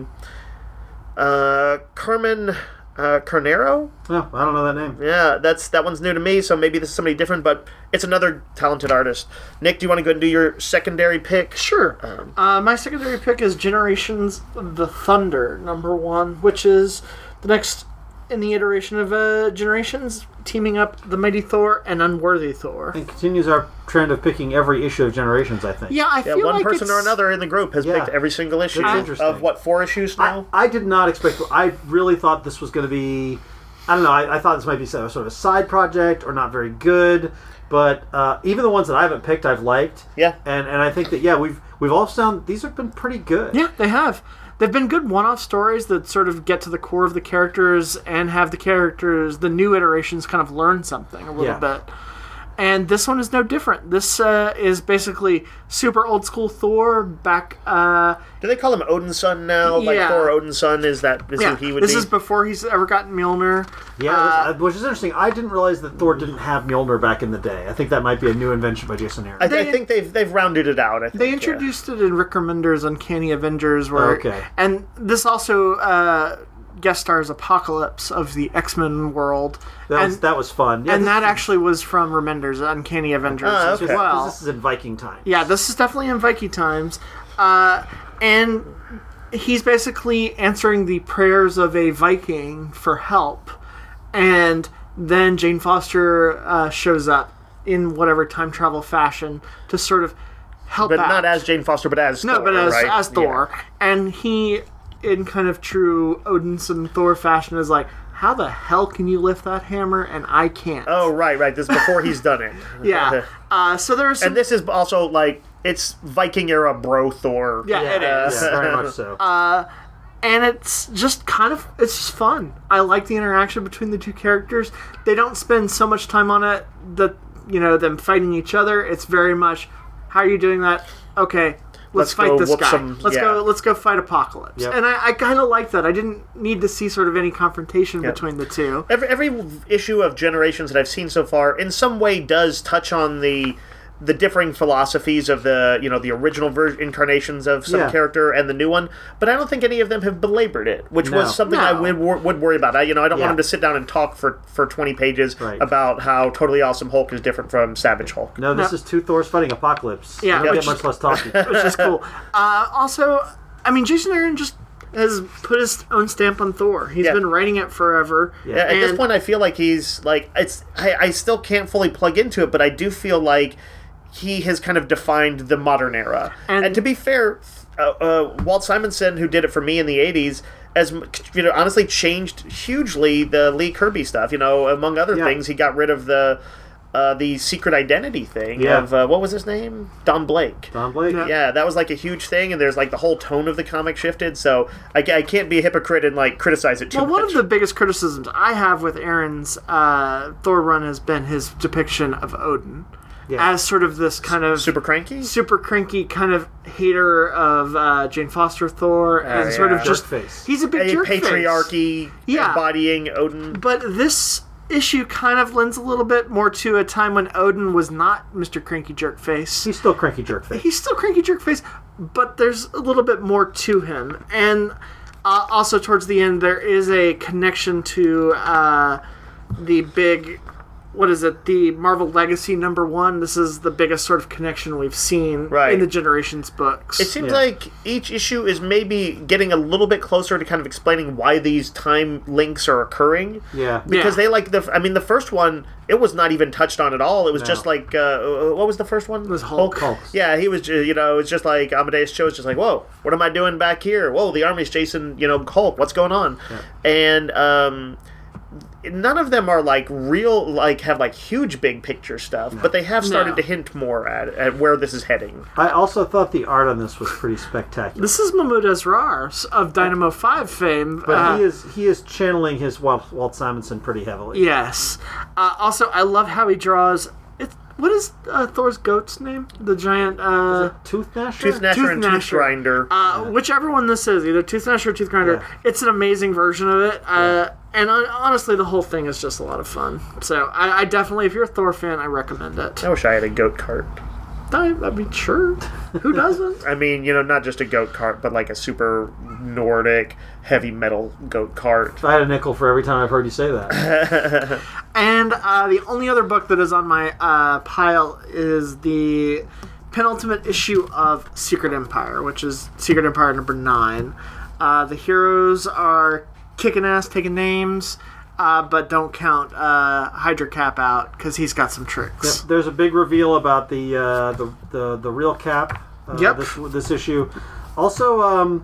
Uh, Carmen uh, Carnero? Oh, I don't know that name. Yeah, that's that one's new to me, so maybe this is somebody different, but it's another talented artist. Nick, do you want to go ahead and do your secondary pick? Sure. Um, uh, my secondary pick is Generations the Thunder, number one, which is the next in the iteration of uh, Generations, teaming up the Mighty Thor and Unworthy Thor. And continues our trend of picking every issue of Generations, I think. Yeah, I Yeah, feel one like person it's, or another in the group has Yeah. picked every single issue That's interesting. of what four issues I, now. I did not expect. I really thought this was going to be. I don't know. I, I thought this might be sort of a side project or not very good. But uh, even the ones that I haven't picked, I've liked. Yeah. And and I think that yeah, we've we've all found these have been pretty good. Yeah, they have. They've been good one-off stories that sort of get to the core of the characters and have the characters, the new iterations, kind of learn something a little Yeah. bit. And this one is no different. This uh, is basically super old school Thor back. Uh, Do they call him Odin's son now? Like Yeah. Thor Odin's son is that is yeah, who he would this be? is before he's ever gotten Mjolnir. Yeah, Uh, this- which is interesting. I didn't realize that Thor didn't have Mjolnir back in the day. I think that might be a new invention by Jason Aaron. I, They- I think they've they've rounded it out. I think, They yeah. introduced it in Rick Remender's Uncanny Avengers, where Okay. and this also uh, guest stars Apocalypse of the X-Men world, that, and, was, that was fun. Yeah, and this that is- actually was from Remender's Uncanny Avengers Ah, as okay. well. This is in Viking times. Yeah, this is definitely in Viking times, uh, and he's basically answering the prayers of a Viking for help, and then Jane Foster uh, shows up in whatever time travel fashion to sort of help But out. not as Jane Foster, but as No, Thor, but as, right? as Thor. And he, in kind of true Odinson Thor fashion, is like, how the hell can you lift that hammer and I can't? Yeah. Oh, right, right. This is before he's done it. Yeah. Uh, so there's some... And this is also like it's Viking era bro Thor. Yeah, it Yeah, is. yeah, very much so. And it's just kind of, it's just fun. I like the interaction between the two characters. They don't spend so much time on it that, you know, them fighting each other. It's very much, how are you doing that? Okay, let's, Let's fight go this whoop guy. some- let's yeah. go let's go fight Apocalypse. Yep. And I, I kind of like that. I didn't need to see sort of any confrontation Yep. between the two. Every every issue of Generations that I've seen so far, in some way, does touch on the the differing philosophies of the you know the original ver- incarnations of some Yeah. character and the new one. But I don't think any of them have belabored it, which No. was something I No. would wor- would worry about. I you know I don't Yeah. want him to sit down and talk for for twenty pages Right. about how Totally Awesome Hulk is different from Savage Hulk. No, this No. is two Thors fighting Apocalypse. Yeah, You don't which- get much less talking. Which is cool. Uh, also, I mean, Jason Aaron just has put his own stamp on Thor. He's Yeah. been writing it forever. Yeah. At this And- point, I feel like he's like it's. I, I still can't fully plug into it, but I do feel like he has kind of defined the modern era. And, And- to be fair, uh, uh, Walt Simonson, who did it for me in the eighties, as m- you know, honestly changed hugely the Lee Kirby stuff. You know, among other Yeah. things, he got rid of the uh, the secret identity thing Yeah. of uh, what was his name, Don Blake. Don Blake. Yeah. Yeah, that was like a huge thing, and there's like the whole tone of the comic shifted. So I, ca- I can't be a hypocrite and like criticize it too Well, much. one of the biggest criticisms I have with Aaron's uh, Thor run has been his depiction of Odin. Yeah. as sort of this kind of Super cranky? super cranky kind of hater of uh, Jane Foster Thor, and Oh, sort yeah. of just Jerkface. he's a big A jerk face. patriarchy Yeah. embodying Odin. But this issue kind of lends a little bit more to a time when Odin was not Mister Cranky Jerkface. He's still cranky jerkface. He's still Cranky Jerkface, but there's a little bit more to him. And uh, also towards the end, there is a connection to uh, the big, what is it, the Marvel Legacy number one. This is the biggest sort of connection we've seen Right. in the Generations books. It seems Yeah. like each issue is maybe getting a little bit closer to kind of explaining why these time links are occurring. Yeah. Because Yeah. they like the. I mean, the first one, it was not even touched on at all. It was No. just like, uh, what was the first one? It was Hulk. Hulks. Yeah, he was. ju- You know, it's just like Amadeus Cho was just like, whoa, what am I doing back here? Whoa, the army's chasing, you know, Hulk. What's going on? And um, none of them are like real, like have like huge big picture stuff, but they have started No. to hint more at at where this is heading. I also thought the art on this was pretty spectacular. This is Mahmoud Asrar of Dynamo five fame. But Uh, he is he is channeling his Walt, Walt Simonson pretty heavily. Yes. Uh, also, I love how he draws. It, what is uh, Thor's goat's name? The giant. Uh, Tooth Gnasher? Tooth Gnasher Tooth and Tooth Gnasher. Grinder. uh, Whichever one this is, either Tooth Gnasher or Tooth Grinder. Yeah. It's an amazing version of it. Uh, and uh, honestly, the whole thing is just a lot of fun. So I, I definitely, if you're a Thor fan, I recommend it. I wish I had a goat cart. I, I mean, sure. Who doesn't? I mean, you know, not just a goat cart, but like a super Nordic heavy metal goat cart. If I had a nickel for every time I've heard you say that. And uh, the only other book that is on my uh, pile is the penultimate issue of Secret Empire, which is Secret Empire number nine. Uh, the heroes are kicking ass, taking names, uh, but don't count uh, Hydra Cap out because he's got some tricks. There's a big reveal about the uh, the, the the real Cap. Uh, Yep. This this issue. Also, um,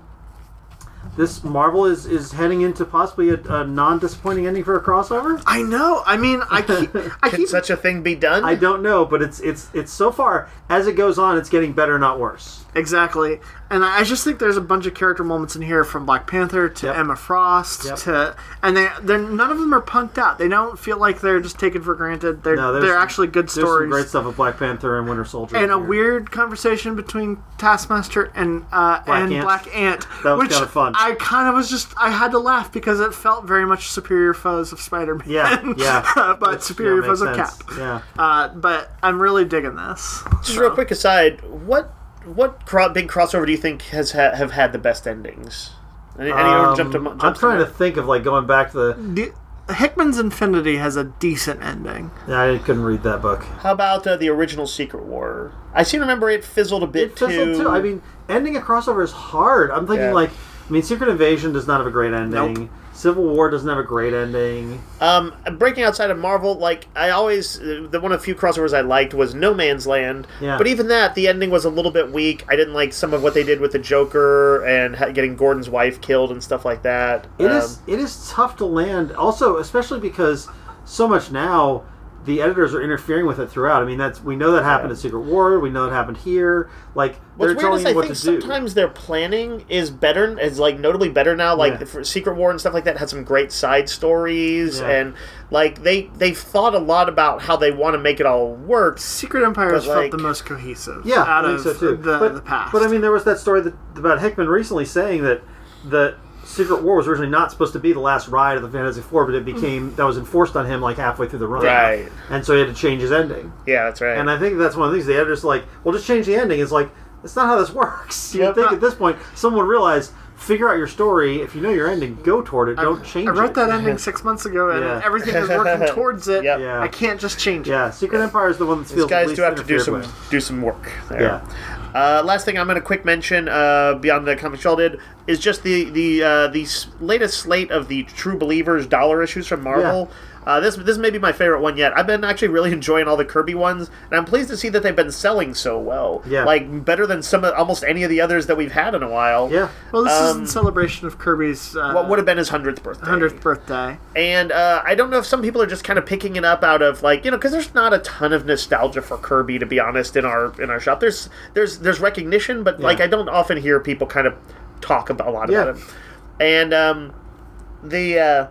this Marvel is is heading into possibly a, a non-disappointing ending for a crossover. I know. I mean, I keep, I Can keep such a thing be done? I don't know, but it's it's it's so far as it goes on, it's getting better, not worse. Exactly. And I I just think there's a bunch of character moments in here from Black Panther to Yep. Emma Frost Yep. to and they they're none of them are punked out. They don't feel like they're just taken for granted. They're No, there's they're some- actually good There's some stories. great stuff with Black Panther and Winter Soldier. And a here. weird conversation between Taskmaster and uh, Black and Ant. Black Ant, That was which kinda fun. I kind of was just I had to laugh because it felt very much superior foes of Spider-Man. Yeah, yeah. but Which, superior yeah, foes makes of sense. Cap. Yeah. Uh, but I'm really digging this. Just real quick aside, what what cro- big crossover do you think has ha- have had the best endings? Any, any Um, jump to, jump I'm trying to mind? think of like going back to the. The, Hickman's Infinity has a decent ending. Yeah, I couldn't read that book. How about uh, the original Secret War? I seem to remember it fizzled a bit It fizzled too. I mean, ending a crossover is hard. I'm thinking Yeah. like, I mean, Secret Invasion does not have a great ending. Nope. Civil War doesn't have a great ending. Um, breaking outside of Marvel, like I always, uh, the one of the few crossovers I liked was No Man's Land. Yeah. But even that, the ending was a little bit weak. I didn't like some of what they did with the Joker and ha- getting Gordon's wife killed and stuff like that. It um, is it is tough to land. Also, especially because so much now the editors are interfering with it throughout. I mean, that's we know that happened Yeah. at Secret War. We know it happened here. Like What's they're weird telling is you I what think to do. sometimes their planning is better, is like notably better now. Like Yeah. for Secret War and stuff like that had some great side stories, Yeah. and like they they've thought a lot about how they want to make it all work. Secret Empire has But, felt like- the most cohesive Yeah, out I think of so too. the, but, the past. But I mean, there was that story that, about Hickman recently saying that that Secret War was originally not supposed to be the last ride of the Fantastic Four, but it became that was enforced on him like halfway through the run, Right. And so he had to change his ending. Yeah, that's right. And I think that's one of the things the editors like. Well, just change the ending. It's like that's not how this works. You Yep. think at this point someone would realize, figure out your story. If you know your ending, go toward it. Don't change I wrote it. that ending six months ago, and Yeah. everything is working towards it. Yep. Yeah. I can't just change it. Yeah, Secret Empire is the one that These feels guys least do have to do interfered some with. do some work there. Yeah. Uh, last thing I'm going to quick mention uh, beyond the comics y'all did is just the the uh, the s- latest slate of the True Believers dollar issues from Marvel. Uh, this this may be my favorite one yet. I've been actually really enjoying all the Kirby ones, and I'm pleased to see that they've been selling so well. Yeah. Like better than some of, almost any of the others that we've had in a while. Yeah. Well, this is Um, in celebration of Kirby's uh, What would have been his hundredth birthday. hundredth birthday. And uh, I don't know if some people are just kind of picking it up out of like you know because there's not a ton of nostalgia for Kirby, to be honest, in our in our shop. There's there's there's recognition, but like I don't often hear people kind of talk about a lot Yeah. about it. And um, the uh,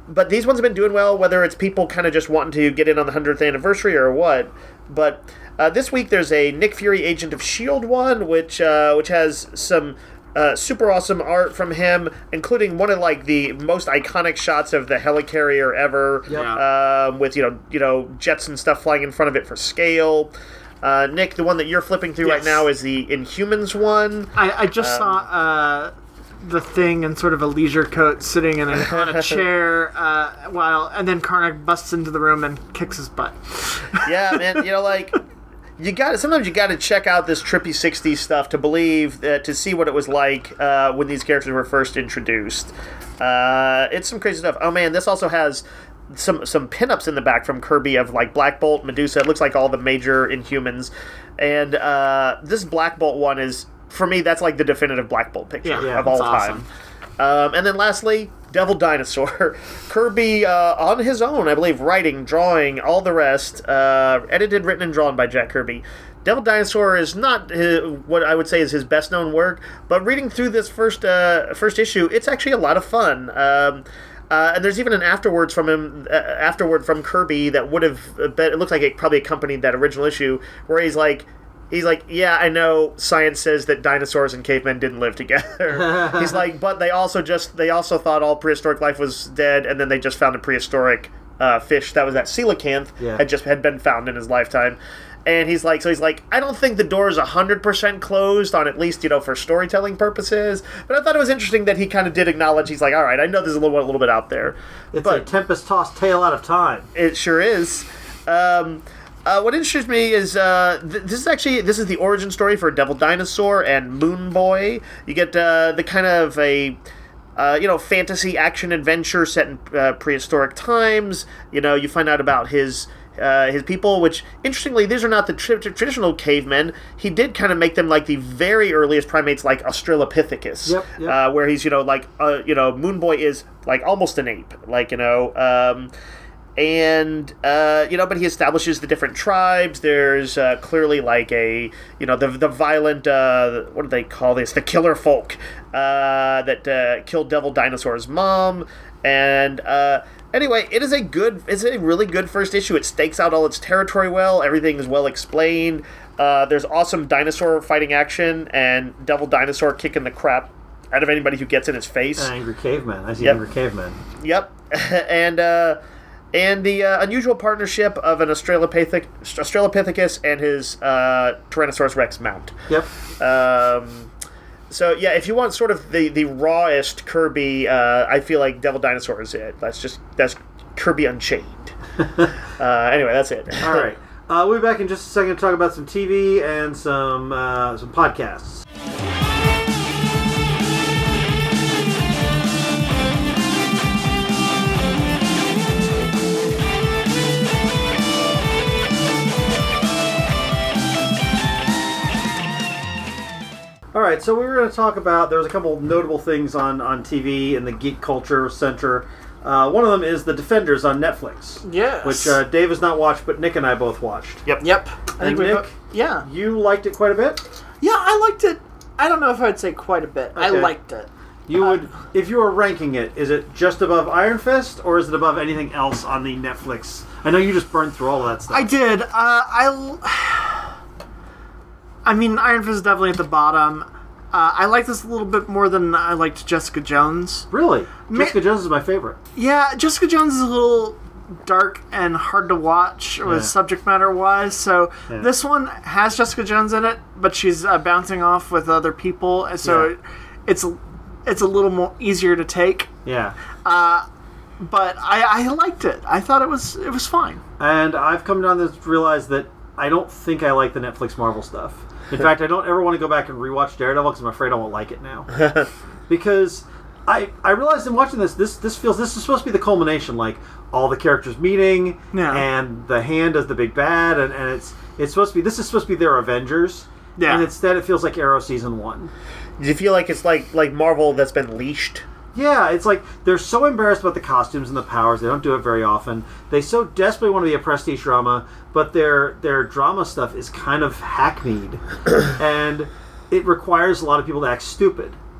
but these ones have been doing well, whether it's people kind of just wanting to get in on the hundredth anniversary or what. But uh, this week there's a Nick Fury Agent of S H I E L D one, which uh, which has some uh, super awesome art from him, including one of like the most iconic shots of the helicarrier ever, Yep. um, with you know you know jets and stuff flying in front of it for scale. Uh, Nick, the one that you're flipping through Yes. right now is the Inhumans one. I, I just Um, saw uh, the Thing in sort of a leisure coat sitting in a, on a chair uh, while, and then Karnak busts into the room and kicks his butt. Yeah, man, you know, like, you got sometimes you got to check out this trippy sixties stuff to believe that, to see what it was like uh, when these characters were first introduced. Uh, it's some crazy stuff. Oh man, this also has some some pinups in the back from Kirby of like Black Bolt, Medusa. It looks like all the major Inhumans, and uh, this Black Bolt one is, for me, that's like the definitive Black Bolt picture Yeah, yeah, of all it's time. awesome. Um, and then lastly, Devil Dinosaur. Kirby, uh, on his own, I believe, writing, drawing, all the rest, uh, edited, written, and drawn by Jack Kirby. Devil Dinosaur is not his, what I would say is his best-known work, but reading through this first uh, first issue, it's actually a lot of fun. Um, uh, and there's even an afterwards from him, uh, afterward from Kirby that would have been, it looks like it probably accompanied that original issue, where he's like, He's like, yeah, I know science says that dinosaurs and cavemen didn't live together. He's like, but they also just they also thought all prehistoric life was dead, and then they just found a prehistoric uh, fish that was that coelacanth Yeah. had just had been found in his lifetime. And he's like, so he's like, I don't think the door is one hundred percent closed on at least, you know, for storytelling purposes. But I thought it was interesting that he kind of did acknowledge, he's like, all right, I know there's a little, a little bit out there. It's but a tempest-tossed tale out of time. it sure is. Um, uh, what interests me is uh, th- this is actually this is the origin story for Devil Dinosaur and Moon Boy. You get uh, the kind of a uh, you know fantasy action adventure set in uh, prehistoric times. You know, you find out about his. Uh, his people, which, interestingly, these are not the tri- traditional cavemen. He did kind of make them like the very earliest primates, like Australopithecus, Yep, yep. Uh, where he's, you know, like, uh, you know, Moon Boy is, like, almost an ape, like, you know, um, and, uh, you know, but he establishes the different tribes. There's uh, clearly, like, a, you know, the the violent, uh, what do they call this? The killer folk uh, that uh, killed Devil Dinosaur's mom, and, uh, anyway, it is a good, it's a really good first issue. It stakes out all its territory well. Everything is well explained. Uh, there's awesome dinosaur fighting action and Devil Dinosaur kicking the crap out of anybody who gets in his face. An angry caveman. I see Yep. angry caveman. Yep. and uh, and the uh, unusual partnership of an Australopithec- Australopithecus and his uh, Tyrannosaurus Rex mount. Yep. Um, so yeah, if you want sort of the, the rawest Kirby, uh, I feel like Devil Dinosaur is it. That's just that's Kirby Unchained. uh, anyway, that's it. All right. Uh, we'll be back in just a second to talk about some T V and some uh, some podcasts. All right, so we were going to talk about, there was a couple notable things on, on T V in the geek culture center. Uh, one of them is The Defenders on Netflix. Yes. Which uh, Dave has not watched, but Nick and I both watched. Yep. Yep. I And we Nick? bo- yeah. You liked it quite a bit? Yeah, I liked it. I don't know if I'd say quite a bit. I Okay. liked it. You Uh, would, if you were ranking it, is it just above Iron Fist, or is it above anything else on the Netflix? I know you just burned through all of that stuff. I did. Uh, I. l- I mean, Iron Fist is definitely at the bottom. Uh, I like this a little bit more than I liked Jessica Jones. Really? Ma- Jessica Jones is my favorite. Yeah, Jessica Jones is a little dark and hard to watch with Yeah. subject matter wise. So Yeah. this one has Jessica Jones in it, but she's uh, bouncing off with other people, and so Yeah. it, it's it's a little more easier to take. Yeah. But I, I liked it. I thought it was it was fine. And I've come down to realize that I don't think I like the Netflix Marvel stuff. In fact, I don't ever want to go back and rewatch Daredevil because I'm afraid I won't like it now. Because I I realized in watching this, this this feels this is supposed to be the culmination, like all the characters meeting, Yeah. and the Hand as the big bad, and, and it's it's supposed to be this is supposed to be their Avengers, Yeah. and instead it feels like Arrow season one. Do you feel like it's like like Marvel that's been leashed? Yeah, it's like they're so embarrassed about the costumes and the powers. They don't do it very often. They so desperately want to be a prestige drama, but their their drama stuff is kind of hackneyed, and it requires a lot of people to act stupid.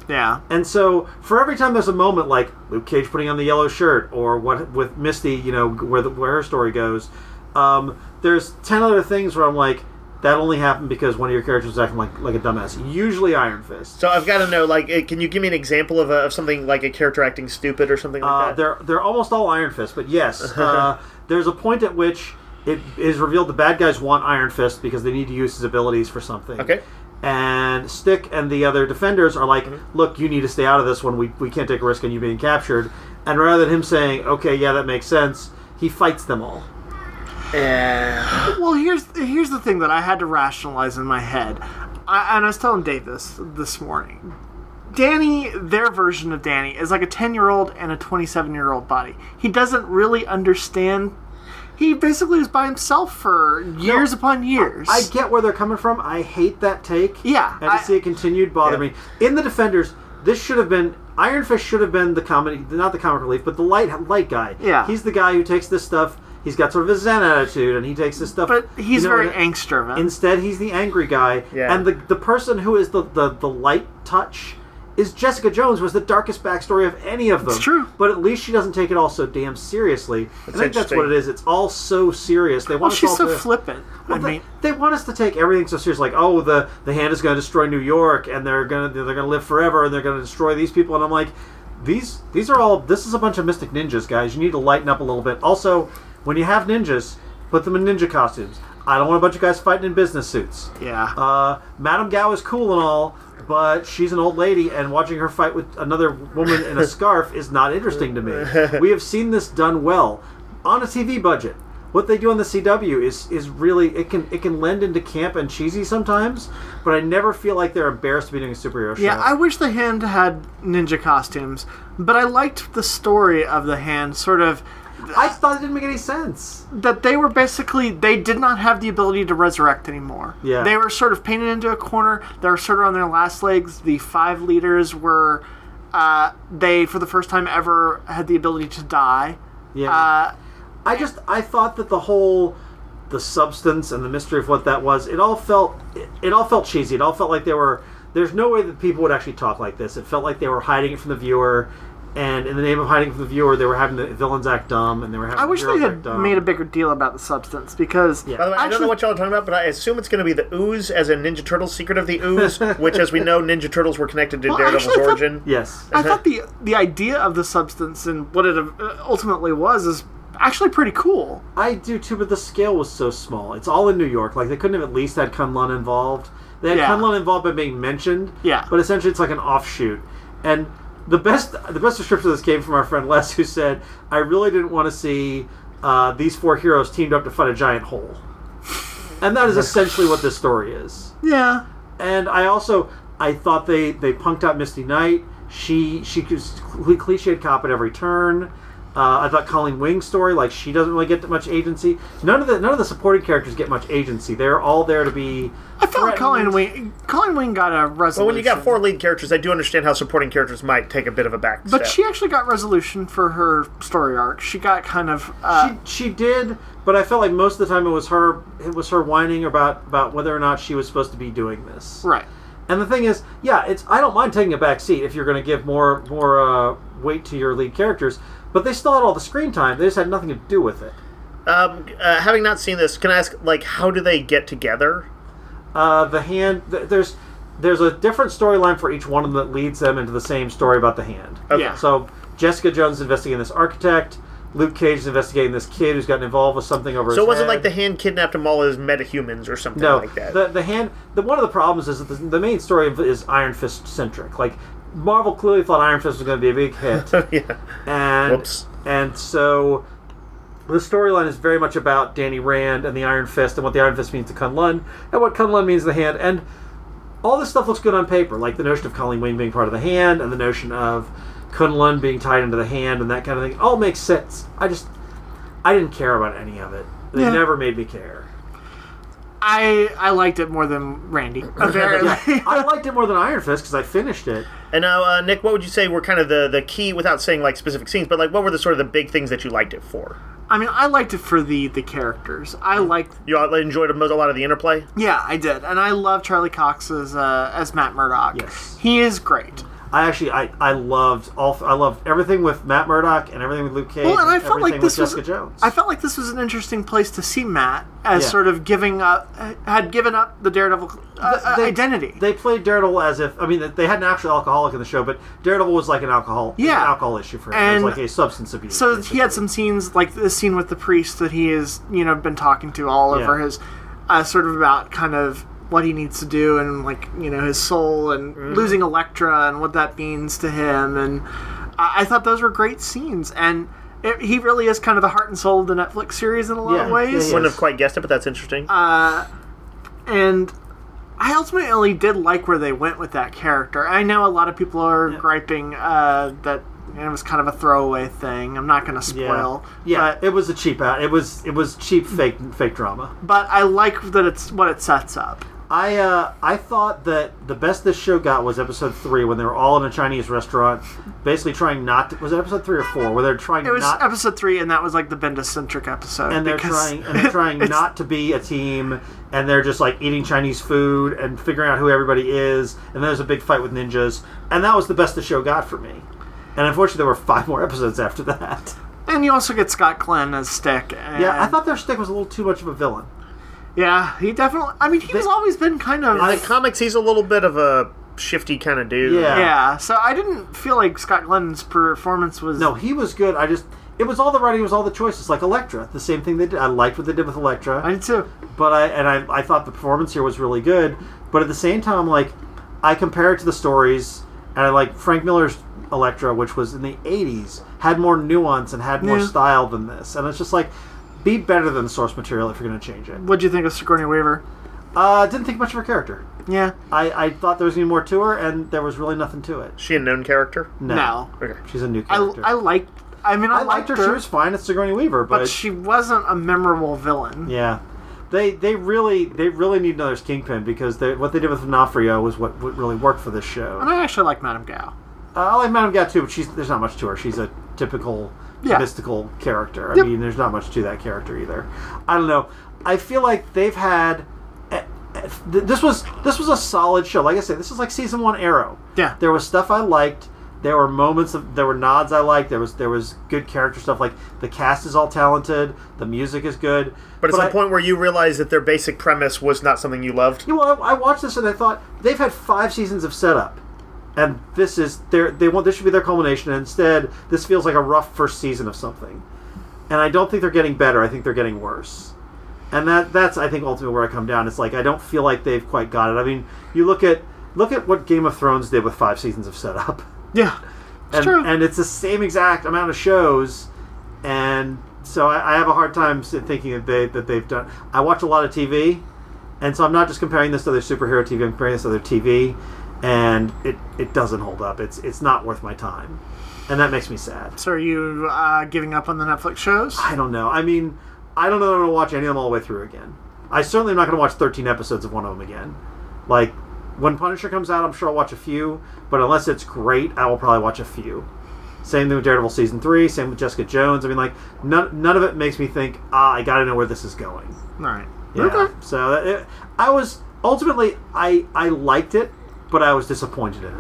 Yeah. And so, for every time there's a moment like Luke Cage putting on the yellow shirt, or what with Misty, you know, where the, where her story goes, um, there's ten other things where I'm like, that only happened because one of your characters was acting like, like a dumbass. Usually Iron Fist. So I've got to know, like, eh, can you give me an example of, a, of something like a character acting stupid or something like Uh, that? they're they're almost all Iron Fist, but yes, uh, there's a point at which it is revealed the bad guys want Iron Fist because they need to use his abilities for something. Okay. And Stick and the other defenders are like, Mm-hmm. look, you need to stay out of this one. We, we can't take a risk on you being captured. And rather than him saying, okay, yeah, that makes sense, he fights them all. Yeah. Well, here's here's the thing that I had to rationalize in my head, I, and I was telling Dave this this morning. Danny, their version of Danny, is like a ten-year-old and a twenty-seven-year-old body. He doesn't really understand. He basically was by himself for years No, upon years. I get where they're coming from. I hate that take. Yeah, And to I- see it continued bothered Yeah. me. In the Defenders, this should have been... Iron Fist should have been the comedy... Not the comic relief, but the light light guy. Yeah. He's the guy who takes this stuff... He's got sort of a Zen attitude, and he takes this stuff... but he's you know, very and- angst-driven. Instead, he's the angry guy. Yeah. And the the person who is the, the, the light touch is Jessica Jones, was the darkest backstory of any of them. It's true. But at least she doesn't take it all so damn seriously. I think that's interesting. what it is. It's all so serious. They well, want us she's all so to... flippant. Well, I they, mean, they want us to take everything so serious, like, oh, the the hand is going to destroy New York, and they're going to they're going to live forever, and they're going to destroy these people, and I'm like, these these are all. This is a bunch of mystic ninjas, guys. You need to lighten up a little bit. Also, when you have ninjas, put them in ninja costumes. I don't want a bunch of guys fighting in business suits. yeah. Uh, Madame Gao is cool and all, but she's an old lady, and watching her fight with another woman in a scarf is not interesting to me. We have seen this done well on a T V budget. What they do on the C W is is really it can it can lend into camp and cheesy sometimes, but I never feel like they're embarrassed to be doing a superhero show. Yeah, I wish the Hand had ninja costumes, but I liked the story of the Hand, sort of I thought it didn't make any sense. that they were basically, they did not have the ability to resurrect anymore. Yeah. They were sort of painted into a corner. They were sort of on their last legs. The five leaders were, uh, they, for the first time ever, had the ability to die. Yeah. Uh, I just I thought that the whole the substance and the mystery of what that was, it all felt it, it all felt cheesy. It all felt like they were there's no way that people would actually talk like this. It felt like they were hiding it from the viewer, and in the name of hiding it from the viewer, they were having the villains act dumb, and they were having I the wish they heroes act had dumb. made a bigger deal about the substance, because Yeah. By the way, I don't know Actually- what y'all are talking about, but I assume it's going to be the Ooze as in Ninja Turtles Secret of the Ooze, which, as we know, Ninja Turtles were connected to Well, Daredevil's actually, I thought- origin. Yes. I thought the the idea of the substance and what it uh, ultimately was is actually pretty cool. I do too, but the scale was so small. It's all in New York. Like they couldn't have at least had Kunlun involved. They had Yeah. Kunlun involved by being mentioned. Yeah. But essentially, it's like an offshoot. And the best the best description of this came from our friend Les, who said, "I really didn't want to see uh, these four heroes teamed up to fight a giant hole." And that is essentially what this story is. Yeah. And I also I thought they they punked out Misty Knight. She she was cliched cop at every turn. Uh, I thought Colleen Wing's story, like she doesn't really get much agency. None of the none of the supporting characters get much agency. They're all there to be. I felt like Colleen threatened. Wing, Colleen Wing got a resolution. Well, when you got four lead characters, I do understand how supporting characters might take a bit of a back But step. she actually got resolution for her story arc. She got kind of... Uh, She she did, but I felt like most of the time it was her it was her whining about about whether or not she was supposed to be doing this. right. And the thing is, yeah, it's I don't mind taking a back seat if you're going to give more more uh, weight to your lead characters, but they still had all the screen time. They just had nothing to do with it. Um, uh, having not seen this, can I ask, like, how do they get together? Uh, the hand th- there's there's a different storyline for each one of them that leads them into the same story about the hand. Okay. Yeah. So Jessica Jones is investigating this architect. Luke Cage is investigating this kid who's gotten involved with something over his So it wasn't head. like the hand kidnapped them all as metahumans or something No, like that. the the hand. The, one of the problems is that the, the main story of- is Iron Fist centric. Like Marvel clearly thought Iron Fist was going to be a big hit, yeah. and Whoops. and so the storyline is very much about Danny Rand and the Iron Fist and what the Iron Fist means to Kunlun and what Kunlun means to the hand. And all this stuff looks good on paper, like the notion of Colleen Wing being part of the hand and the notion of Kunlun being tied into the hand and that kind of thing. It all makes sense. I just I didn't care about any of it. They Yeah. never made me care. I I liked it more than Randy. Apparently. Yeah, I liked it more than Iron Fist because I finished it. And now, uh, Nick, what would you say were kind of the, the key, without saying like specific scenes, but like what were the sort of the big things that you liked it for? I mean, I liked it for the, the characters. I liked... You all enjoyed a lot of the interplay? Yeah, I did. And I love Charlie Cox as, uh, as Matt Murdock. Yes. He is great. I actually I, I loved all I loved everything with Matt Murdock and everything with Luke Cage. Well, and I and felt like everything this with was Jessica Jones. I felt like this was an interesting place to see Matt as Yeah. sort of giving up, had given up the Daredevil uh, They- identity. They played Daredevil as if I mean they had an actual alcoholic in the show, but Daredevil was like an alcohol Yeah. an alcohol issue for him. And it was like a substance abuse. So he basically. had some scenes like this scene with the priest that he has, you know, been talking to all over Yeah. his, uh, sort of about kind of what he needs to do and like you know his soul and Mm-hmm. losing Elektra and what that means to him, and I, I thought those were great scenes, and it, he really is kind of the heart and soul of the Netflix series in a lot Yeah, of ways. yeah, yeah. Wouldn't have quite guessed it, but that's interesting. Uh, and I ultimately did like where they went with that character. I know a lot of people are Yeah. griping uh, that it was kind of a throwaway thing. I'm not going to yeah. spoil. Yeah, But, it was a cheap out. It was it was cheap fake fake drama. but I like that it's what it sets up. I uh, I thought that the best this show got was episode three when they were all in a Chinese restaurant, basically trying not to. Was it episode three or four where they're trying It was not episode three, and that was like the Bendis-centric episode. and they're because trying and they're trying it's- not to be a team, and they're just like eating Chinese food and figuring out who everybody is, and there's a big fight with ninjas, and that was the best the show got for me. And unfortunately, there were five more episodes after that. And you also get Scott Glenn as Stick. And Yeah, I thought their stick was a little too much of a villain. Yeah, he definitely. I mean, he was always been kind of. In the comics, he's a little bit of a shifty kind of dude. Yeah. Yeah, so I didn't feel like Scott Glenn's performance was. No, he was good. I just it was all the writing, it was all the choices, like Elektra. The same thing they did. I liked what they did with Elektra. I did too. But I and I, I thought the performance here was really good. But at the same time, like I compare it to the stories, and I like Frank Miller's Elektra, which was in the eighties, had more nuance and had more Yeah. style than this. And it's just like, be better than the source material if you're going to change it. What'd you think of Sigourney Weaver? Uh, didn't think much of her character. Yeah. I, I thought there was going to be more to her, and there was really nothing to it. She a known character? No, No. Okay. she's a new I, character. I liked. I mean, I, I liked her. her. She was fine as Sigourney Weaver, but, but she wasn't a memorable villain. yeah, they they really they really need another Kingpin because they, what they did with D'Onofrio was what, what really worked for this show. And I actually like Madame Gao. Uh, I like Madame Gao too, but she's there's not much to her. She's a typical Yeah. mystical character. I Yep. mean, there's not much to that character either. I don't know. I feel like they've had. eh, eh, th- This was this was a solid show. Like I said, this is like season one Arrow. Yeah. There was stuff I liked. There were moments of there were nods I liked. There was there was good character stuff. Like the cast is all talented. The music is good. But it's I, the point where you realize that their basic premise was not something you loved. You know, I, I watched this and I thought they've had five seasons of setup, and this is their they want this should be their culmination. And instead, this feels like a rough first season of something, and I don't think they're getting better. I think they're getting worse, and that that's I think ultimately where I come down. It's like I don't feel like they've quite got it. I mean, you look at look at what Game of Thrones did with five seasons of setup. Yeah. It's and, true. and it's the same exact amount of shows, and so I, I have a hard time s- thinking that they that they've done. I watch a lot of T V, and so I'm not just comparing this to other superhero T V. I'm comparing this to other T V, and it, it doesn't hold up. It's it's not worth my time, and that makes me sad. So are you uh, giving up on the Netflix shows? I don't know. I mean, I don't know that I'm going to watch any of them all the way through again. I certainly am not going to watch thirteen episodes of one of them again. Like, when Punisher comes out, I'm sure I'll watch a few, but unless it's great, I will probably watch a few. Same thing with Daredevil Season three, same with Jessica Jones. I mean, like, none, none of it makes me think, ah, I gotta know where this is going. All right. Yeah. Okay. So, it, I was, ultimately, I, I liked it, but I was disappointed in it.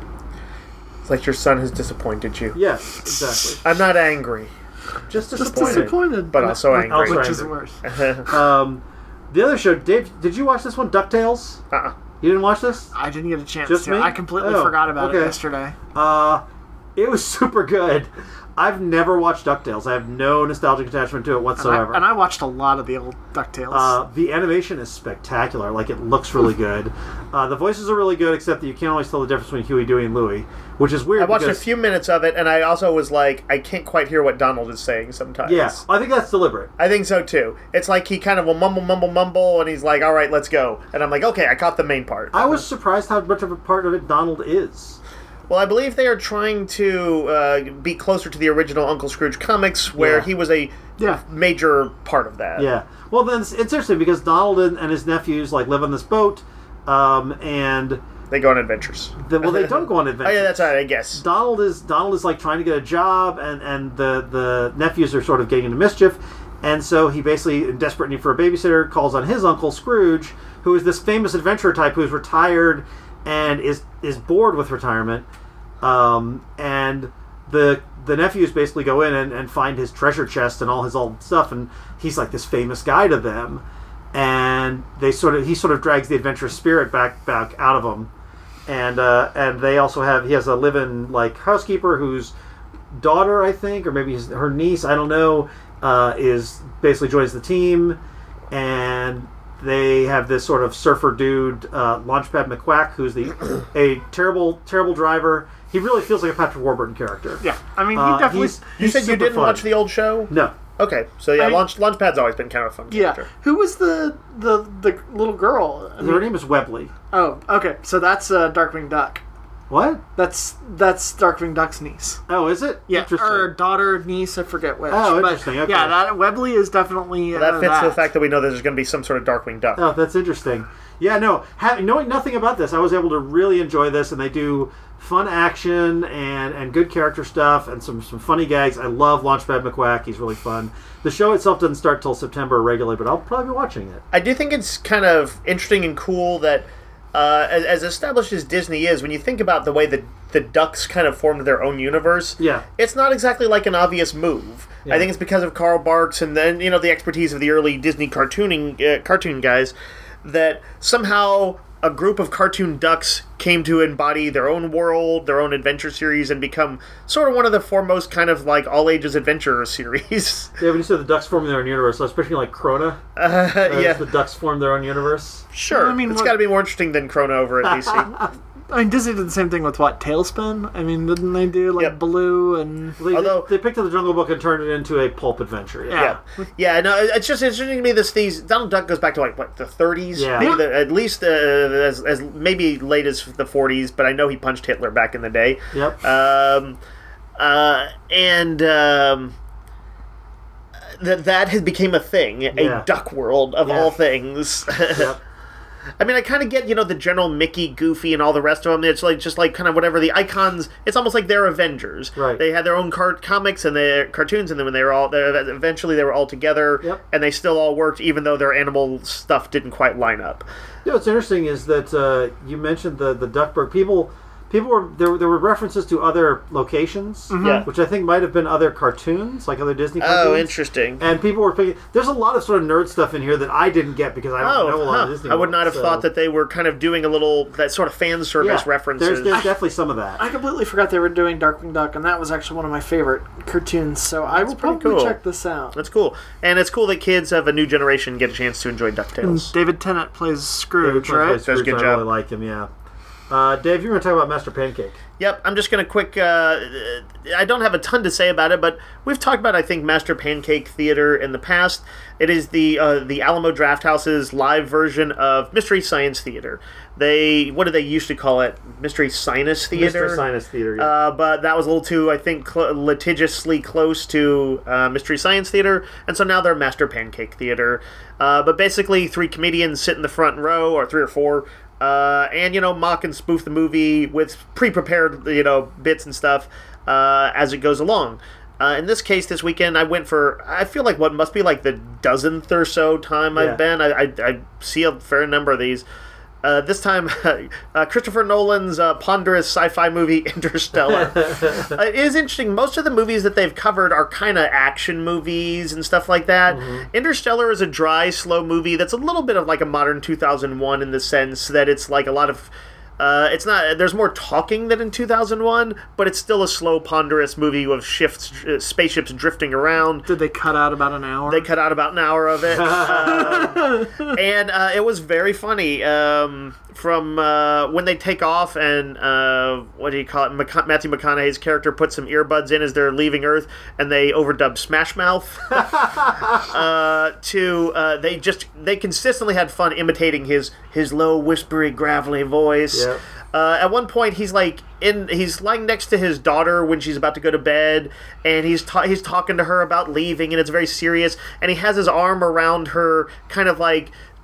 It's like your son has disappointed you. Yes, exactly. I'm not angry. Just Just disappointed. disappointed. But also Which- angry. Which is Also worse. Um, the other show, Dave, did you watch this one, DuckTales? uh-uh. You didn't watch this? I didn't get a chance Just to. me? I completely Oh, forgot about okay. it yesterday. Uh, it was super good. I've never watched DuckTales. I have no nostalgic attachment to it And I, whatsoever. and I watched a lot of the old DuckTales. Uh, the animation is spectacular. Like, it looks really good. Uh, the voices are really good, except that you can't always tell the difference between Huey, Dewey, and Louie, which is weird. I watched because, a few minutes of it, and I also was like, I can't quite hear what Donald is saying sometimes. Yeah, I think that's deliberate. I think so too. It's like he kind of will mumble, mumble, mumble, and he's like, all right, let's go. And I'm like, okay, I caught the main part. I was surprised how much of a part of it Donald is. Well, I believe they are trying to uh, be closer to the original Uncle Scrooge comics, where Yeah. he was a Yeah. major part of that. Yeah. Well, then it's, it's interesting because Donald and, and his nephews like live on this boat, um, and They go on adventures. the, well, they don't go on Oh adventures. yeah, that's right, I guess. Donald is Donald is like trying to get a job, and, and the the nephews are sort of getting into mischief, and so he basically, in desperate need for a babysitter, calls on his uncle Scrooge, who is this famous adventurer type who's retired and is is bored with retirement, Um, and the the nephews basically go in and, and find his treasure chest and all his old stuff, and he's like this famous guy to them. And they sort of he sort of drags the adventurous spirit back back out of him. And uh, and they also have he has a live-in like housekeeper whose daughter, I think, or maybe his, her niece, I don't know, uh, is basically joins the team, and they have this sort of surfer dude, uh, Launchpad McQuack, who's the a terrible terrible driver. He really feels like a Patrick Warburton character. Yeah, I mean, he Uh, definitely. he's- You he's said you super didn't fun. watch the old show? No. Okay, so yeah, I- Launch Launchpad's always been kind of a fun Yeah. character. Who was the the the little girl? I Her mean- name is Webley. oh, okay. So that's uh, Darkwing Duck. What? That's that's Darkwing Duck's niece. Oh, is it? Yeah, Interesting. or daughter, niece, I forget which. Oh, But, interesting, okay. Yeah, that Webley is definitely Well, that uh, fits that. the fact that we know there's going to be some sort of Darkwing Duck. Oh, that's interesting. Yeah, no, having knowing nothing about this, I was able to really enjoy this, and they do fun action and, and good character stuff and some, some funny gags. I love Launchpad McQuack. He's really fun. The show itself doesn't start till September regularly, but I'll probably be watching it. I do think it's kind of interesting and cool that, uh, as, as established as Disney is, when you think about the way that the Ducks kind of formed their own universe, Yeah. it's not exactly like an obvious move. Yeah. I think it's because of Carl Barks and then you know the expertise of the early Disney cartooning uh, cartoon guys that somehow a group of cartoon ducks came to embody their own world, their own adventure series, and become sort of one of the foremost kind of like all ages adventure series. Yeah, when you said the ducks forming their own universe, I was picturing like Krona. Uh, As yeah, the ducks form their own universe. sure. I mean, it's what- got to be more interesting than Chrono over at D C. I mean, Disney did the same thing with what Tailspin. I mean, didn't they do like Yep. Baloo and? They, Although- they picked up the Jungle Book and turned it into a pulp adventure. Yeah. Yeah, yeah. No, it's just interesting to me. This these Donald Duck goes back to like what the thirties, Yeah. maybe the, at least uh, as, as maybe late as the forties. But I know he punched Hitler back in the day. Yep. Um, uh, and um, that that has became a thing, Yeah. a duck world of Yeah. all things. Yep. I mean, I kind of get, you know, the general Mickey, Goofy, and all the rest of them. It's like just like kind of whatever the icons. It's almost like they're Avengers. Right. They had their own cart comics and their cartoons, and then when they were all, they're- eventually they were all together, Yep. and they still all worked, even though their animal stuff didn't quite line up. You know, what's interesting is that uh, you mentioned the the Duckburg. People, people were there. There were references to other locations, Yeah. which I think might have been other cartoons, like other Disney cartoons. Oh, interesting. And people were picking. There's a lot of sort of nerd stuff in here that I didn't get because I don't Oh, know a lot of huh. Disney. I would not world, have so- thought that they were kind of doing a little that sort of fan service Yeah, references. There's, there's definitely some of that. I completely forgot they were doing Darkwing Duck, and that was actually one of my favorite cartoons. So I will pretty probably cool. check this out. That's cool, and it's cool that kids of a new generation get a chance to enjoy DuckTales. David Tennant plays Scrooge, David Tennant right? plays Does a Scrooge. good I job. really like him. Yeah. Uh, Dave, you're going to talk about Master Pancake. Yep, I'm just going to quick. Uh, I don't have a ton to say about it, but we've talked about, I think, Master Pancake Theater in the past. It is the uh, the Alamo Drafthouse's live version of Mystery Science Theater. They what did they used to call it? Mystery Sinus Theater. Mister Sinus Theater. Yeah. Uh, but that was a little too, I think, cl- litigiously close to uh, Mystery Science Theater, and so now they're Master Pancake Theater. Uh, but basically, three comedians sit in the front row, or three or four, uh, and, you know, mock and spoof the movie with pre-prepared, you know, bits and stuff uh, as it goes along. Uh, in this case, this weekend, I went for, I feel like what must be like the dozenth or so time Yeah. I've been. I, I, I see a fair number of these. Uh, this time, uh, Christopher Nolan's uh, ponderous sci-fi movie Interstellar. uh, it is interesting. Most of the movies that they've covered are kind of action movies and stuff like that. Mm-hmm. Interstellar is a dry, slow movie that's a little bit of like a modern two thousand one in the sense that it's like a lot of... Uh, it's not. There's more talking than in two thousand one, but it's still a slow, ponderous movie with shifts, uh, spaceships drifting around. Did they cut out about an hour? They cut out about an hour of it, um, and uh, it was very funny. Um, from uh, when they take off, and uh, what do you call it? Mc- Matthew McConaughey's character puts some earbuds in as they're leaving Earth, and they overdub Smash Mouth. uh, to uh, they just they consistently had fun imitating his his low, whispery, gravelly voice. Yep. Uh, at one point, he's like in. He's lying next to his daughter when she's about to go to bed, and he's ta- he's talking to her about leaving, and it's very serious. And he has his arm around her, kind of like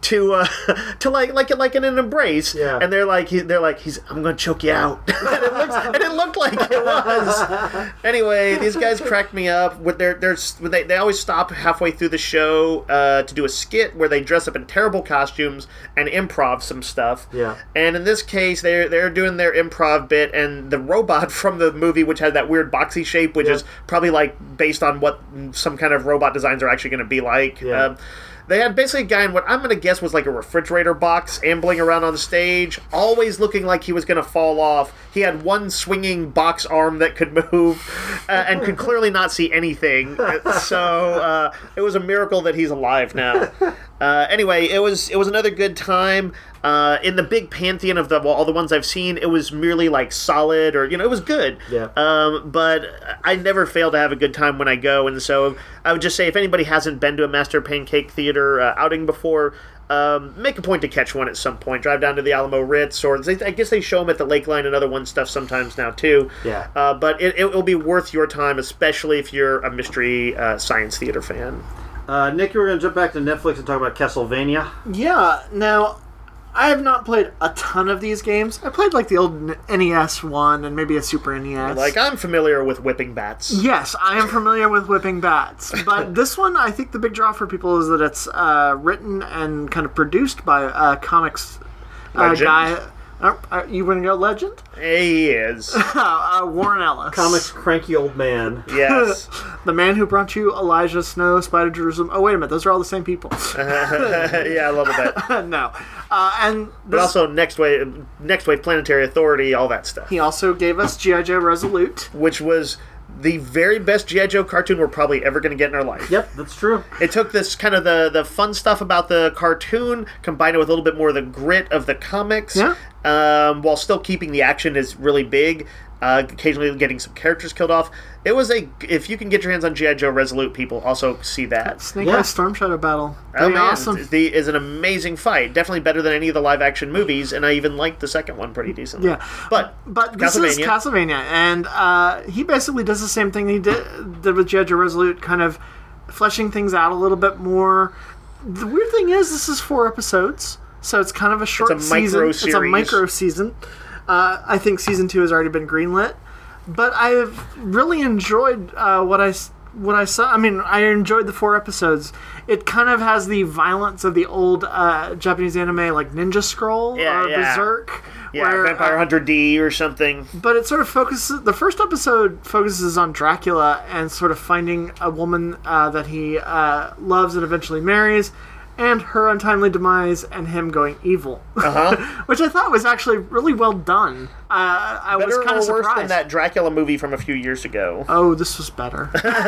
to uh, to like like like in an embrace, Yeah. and they're like he, they're like he's I'm gonna choke you out, and, it looks, and it looked like it was. Anyway, these guys cracked me up with their their they they always stop halfway through the show uh, to do a skit where they dress up in terrible costumes and improv some stuff. Yeah. And in this case, they're they're doing their improv bit, and the robot from the movie, which had that weird boxy shape, which Yeah. is probably like based on what some kind of robot designs are actually going to be like. Yeah. Um, they had basically a guy in what I'm going to guess was like a refrigerator box ambling around on the stage, always looking like he was going to fall off. He had one swinging box arm that could move uh, and could clearly not see anything. So uh, it was a miracle that he's alive now. Uh, anyway, it was it was another good time. Uh, in the big pantheon of the well, all the ones I've seen, it was merely like solid, or you know, it was good. Yeah. Um, but I never fail to have a good time when I go, and so I would just say if anybody hasn't been to a Master Pancake Theater uh, outing before, um, make a point to catch one at some point. Drive down to the Alamo Ritz, or they, I guess they show them at the Lakeline and other one stuff sometimes now too. Yeah. Uh, but it, it will be worth your time, especially if you're a mystery uh, science theater fan. Uh, Nick, we're going to jump back to Netflix and talk about Castlevania. Yeah, now, I have not played a ton of these games. I played, like, the old N E S one and maybe a Super N E S. Like, I'm familiar with whipping bats. Yes, I am familiar with whipping bats. But this one, I think the big draw for people is that it's uh, written and kind of produced by a comics uh, Legend. guy. Uh, uh, you want to go legend? He is. uh, Warren Ellis. Comics cranky old man. Yes. The man who brought you Elijah Snow, Spider Jerusalem. Oh, wait a minute. Those are all the same people. Yeah, a little bit. No. Uh, and But this, also Next Wave, Next Wave Planetary Authority, all that stuff. he also gave us G I. Joe Resolute. Which was the very best G I. Joe cartoon we're probably ever going to get in our life. Yep, that's true. It took this kind of the, the fun stuff about the cartoon, combined it with a little bit more of the grit of the comics, Yeah. um, while still keeping the action is really big, uh, occasionally getting some characters killed off. It was a, if you can get your hands on G I. Joe Resolute, people also see that. Snake Yeah. Eye Storm Shadow battle. Oh Pretty man, awesome. the is an amazing fight. Definitely better than any of the live action movies, and I even liked the second one pretty decently. Yeah. But But this is Castlevania. Castlevania, and uh, he basically does the same thing he did, did with G I. Joe Resolute, kind of fleshing things out a little bit more. The weird thing is, this is four episodes, so it's kind of a short It's a micro season. It's a series. micro season. Uh, I think season two has already been greenlit, but I've really enjoyed uh, what I s- what I saw. I mean, I enjoyed the four episodes. It kind of has the violence of the old uh, Japanese anime, like Ninja Scroll Yeah, or yeah. Berserk. yeah, where, Vampire uh, Hunter D or something. but it sort of focuses. The first episode focuses on Dracula and sort of finding a woman uh, that he uh, loves and eventually marries, and her untimely demise and him going evil, Uh-huh. which I thought was actually really well done. Uh, I was Better kind or of worse surprised. than that Dracula movie from a few years ago? Oh, this was better.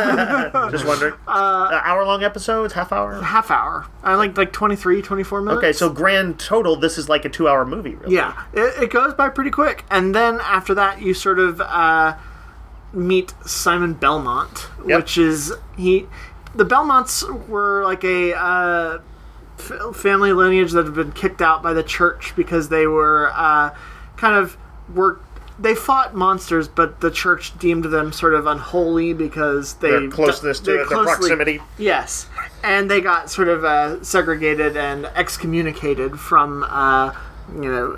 Just wondering. Uh, hour-long episodes? Half hour? Half hour. I like like twenty-three, twenty-four minutes. Okay, so grand total, this is like a two-hour movie, really. Yeah, it, it goes by pretty quick. And then after that, you sort of uh, meet Simon Belmont, Yep. which is he. The Belmonts were like a uh, f- family lineage that had been kicked out by the church because they were uh, kind of were. They fought monsters, but the church deemed them sort of unholy because they Their closeness to they it, their closely- proximity. Yes, and they got sort of uh, segregated and excommunicated from, uh, you know,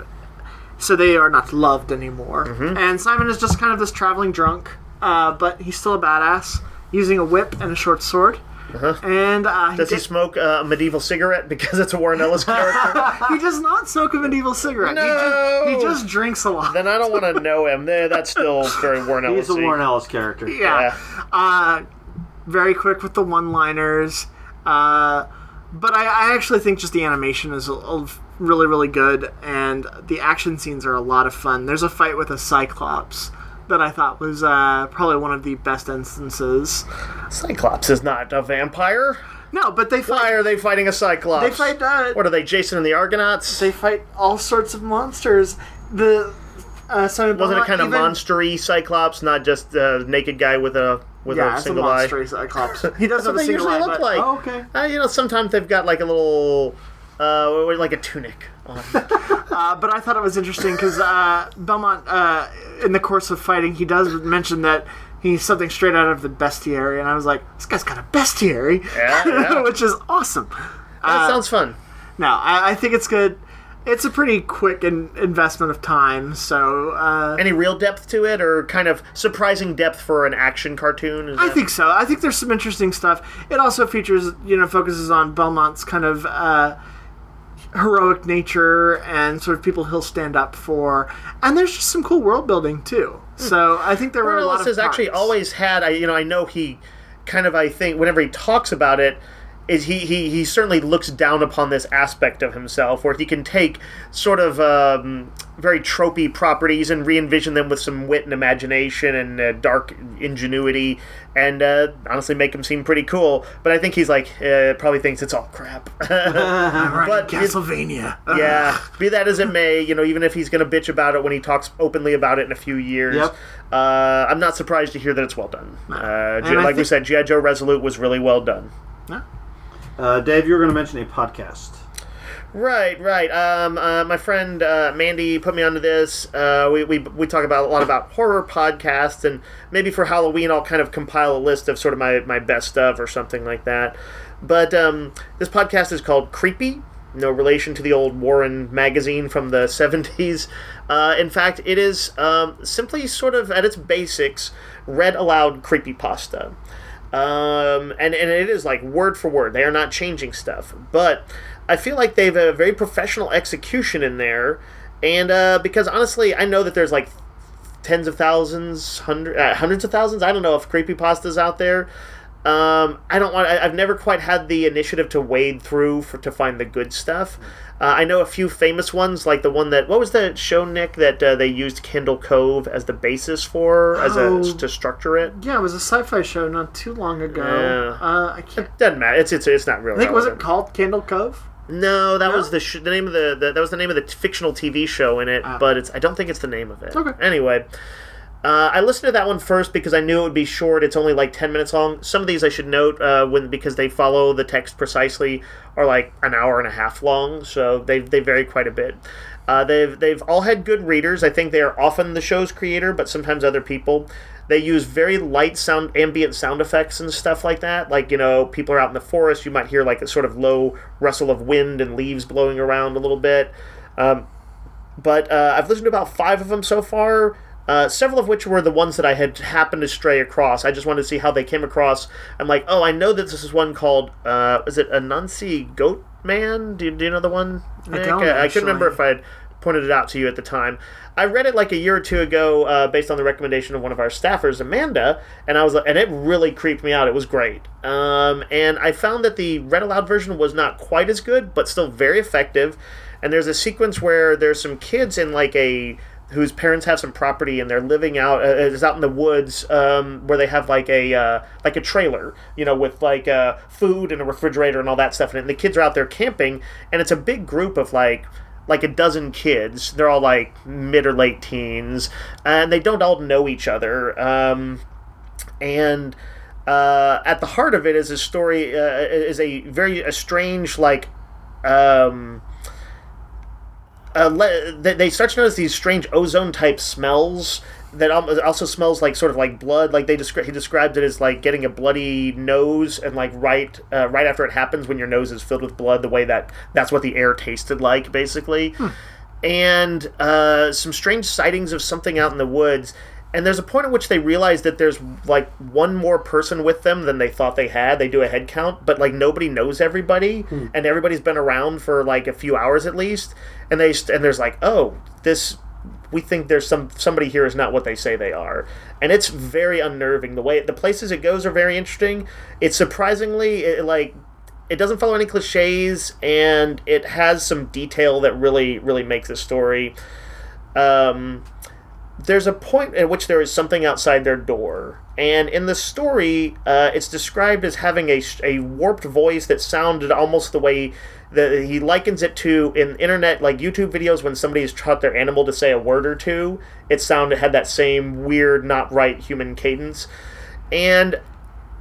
so they are not loved anymore. Mm-hmm. And Simon is just kind of this traveling drunk, uh, but he's still a badass, using a whip and a short sword. Uh-huh. And uh, he, Does he did- smoke uh, a medieval cigarette because it's a Warren Ellis character? he does not smoke a medieval cigarette. He, No! just, he just drinks a lot. Then I don't want to know him. There, that's still very Warren Ellis. He's a Warren Ellis character. Yeah. Uh, very quick with the one-liners. Uh, but I, I actually think just the animation is a, a really, really good, and the action scenes are a lot of fun. There's a fight with a Cyclops that I thought was uh, probably one of the best instances. Cyclops is not a vampire. No, but they Why fight. are they fighting a Cyclops? They fight. Uh, What are they, Jason and the Argonauts? they fight all sorts of monsters. The uh, Simon Wasn't it Belmont kind of even- monstery Cyclops, not just a naked guy with a with Yeah, a it's a single eye? monstrous Cyclops. He does That's have what a they single usually eye, look but- like. Oh, okay. Uh, you know, sometimes they've got like a little, uh, like a tunic on. Uh, but I thought it was interesting because uh, Belmont, uh, in the course of fighting, he does mention that he's something straight out of the bestiary, and I was like, this guy's got a bestiary, Yeah, yeah. which is awesome. That Uh, sounds fun. No, I, I think it's good. It's a pretty quick in, investment of time, so... Uh, Any real depth to it, or kind of surprising depth for an action cartoon? Is I that... think so. I think there's some interesting stuff. It also features, you know, focuses on Belmont's kind of uh, heroic nature and sort of people he'll stand up for. And there's just some cool world building, too. So I think there were a lot of has parts. actually always had, I you know, I know he kind of, I think, whenever he talks about it, is he, he, he certainly looks down upon this aspect of himself where he can take sort of um, very tropey properties and re-envision them with some wit and imagination and uh, dark ingenuity and uh, honestly make him seem pretty cool. But I think he's like, uh, probably thinks it's all crap. I'm right, but Castlevania. Yeah, be that as it may, you know, even if he's going to bitch about it when he talks openly about it in a few years, Yep. uh, I'm not surprised to hear that it's well done. Uh, G- And I like we think- said, G I. Joe Resolute was really well done. Yeah. Uh, Dave, you were going to mention a podcast. Right, right. Um, uh, my friend uh, Mandy put me onto this. Uh, we, we we talk about a lot about horror podcasts, and maybe for Halloween I'll kind of compile a list of sort of my, my best of or something like that. But um, this podcast is called Creepy. No relation to the old Warren magazine from the seventies. Uh, in fact, it is um, simply sort of at its basics read aloud creepypasta. Um, and, and it is like word for word. They are not changing stuff. But I feel like they have a very professional execution in there. And uh, because honestly, I know that there's like tens of thousands, hundred, uh, hundreds of thousands. I don't know if creepypasta's out there. Um, I don't want. I, I've never quite had the initiative to wade through for to find the good stuff. Uh, I know a few famous ones, like the one that what was the show, Nick, that uh, they used Kendall Cove as the basis for, as Oh. a to structure it. Yeah, it was a sci-fi show not too long ago. Yeah. Uh, I can't. Doesn't matter. It's it's it's not real. I think was it relevant. called Candle Cove? No, that No? was the, sh- the name of the, the that was the name of the t- fictional T V show in it, Ah. but it's I don't think it's the name of it. Okay. Anyway, uh, I listened to that one first because I knew it would be short. It's only like ten minutes long. Some of these I should note uh, when because they follow the text precisely are like an hour and a half long, so they they vary quite a bit. Uh, they've they've all had good readers. I think they are often the show's creator, but sometimes other people. They use very light sound, ambient sound effects and stuff like that. Like, you know, people are out in the forest, you might hear like a sort of low rustle of wind and leaves blowing around a little bit. Um, but uh, I've listened to about five of them so far, uh, several of which were the ones that I had happened to stray across. I just wanted to see how they came across. I'm like, oh, I know that this is one called, uh, is it Anansi Goat Man? Do you, do you know the one, Nick? don't, I, I couldn't actually. remember if I'd pointed it out to you at the time. I read it like a year or two ago, uh, based on the recommendation of one of our staffers, Amanda, and I was like, and it really creeped me out. It was great, um, and I found that the read aloud version was not quite as good, but still very effective. And there's a sequence where there's some kids in like a whose parents have some property, and they're living out uh, is out in the woods, um, where they have like a uh, like a trailer, you know, with like uh, food and a refrigerator and all that stuff in it. And the kids are out there camping, and it's a big group of like. like a dozen kids. They're all like mid or late teens, and they don't all know each other. Um, and uh, at the heart of it is a story, uh, is a very a strange like. Um, uh, le- they they start to notice these strange ozone type smells that al- also smells like sort of like blood. Like they descri- he described it as like getting a bloody nose, and like right uh, right after it happens when your nose is filled with blood, the way that that's what the air tasted like basically. Hmm. And uh, some strange sightings of something out in the woods. And there's a point at which they realize that there's like one more person with them than they thought they had. They do a head count, but like nobody knows everybody, hmm. and everybody's been around for like a few hours at least. And they and there's like, oh, this. We think there's some somebody here is not what they say they are, and it's very unnerving. The way the places it goes are very interesting. It's surprisingly it, like it doesn't follow any cliches, and it has some detail that really really makes the story. Um, there's a point at which there is something outside their door, and in the story, uh, it's described as having a a warped voice that sounded almost the way. The, he likens it to in internet like YouTube videos when somebody's taught their animal to say a word or two. It sounded had that same weird, not right human cadence, and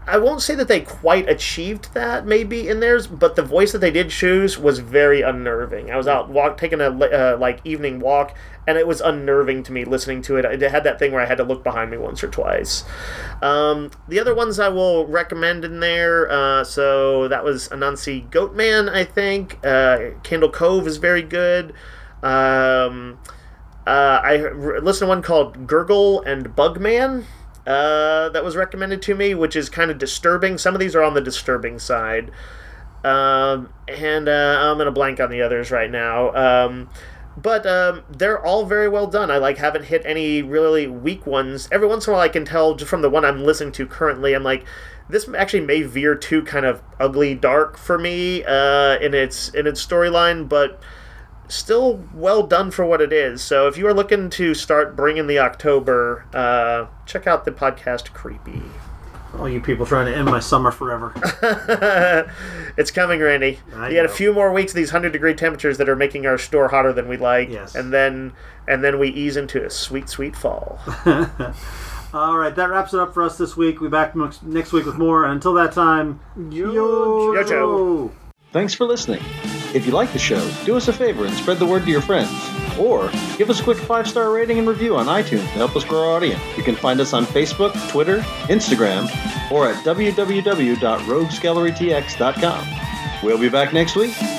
I won't say that they quite achieved that maybe in theirs, but the voice that they did choose was very unnerving. I was out walk, taking a uh, like evening walk, and it was unnerving to me listening to it. It had that thing where I had to look behind me once or twice. Um, the other ones I will recommend in there, uh, so that was Anansi Goatman, I think. Uh, Candle Cove is very good. Um, uh, I listened to one called Gurgle and Bugman. Uh, that was recommended to me, which is kind of disturbing. Some of these are on the disturbing side. Um, and uh, I'm going to blank on the others right now. Um, but um, they're all very well done. I like haven't hit any really weak ones. Every once in a while I can tell just from the one I'm listening to currently, I'm like, this actually may veer too kind of ugly dark for me uh, in its in its storyline, but still well done for what it is. So if you are looking to start bringing the October, uh, check out the podcast Creepy. All you people trying to end my summer forever. It's coming, Randy. I you had a know. few more weeks of these hundred degree temperatures that are making our store hotter than we like. Yes. And then and then we ease into a sweet, sweet fall. All right, that wraps it up for us this week. We'll be back next next week with more. And until that time, yo, Yo, Joe. Thanks for listening. If you like the show, do us a favor and spread the word to your friends. Or give us a quick five-star rating and review on iTunes to help us grow our audience. You can find us on Facebook, Twitter, Instagram, or at w w w dot rogues gallery t x dot com. We'll be back next week.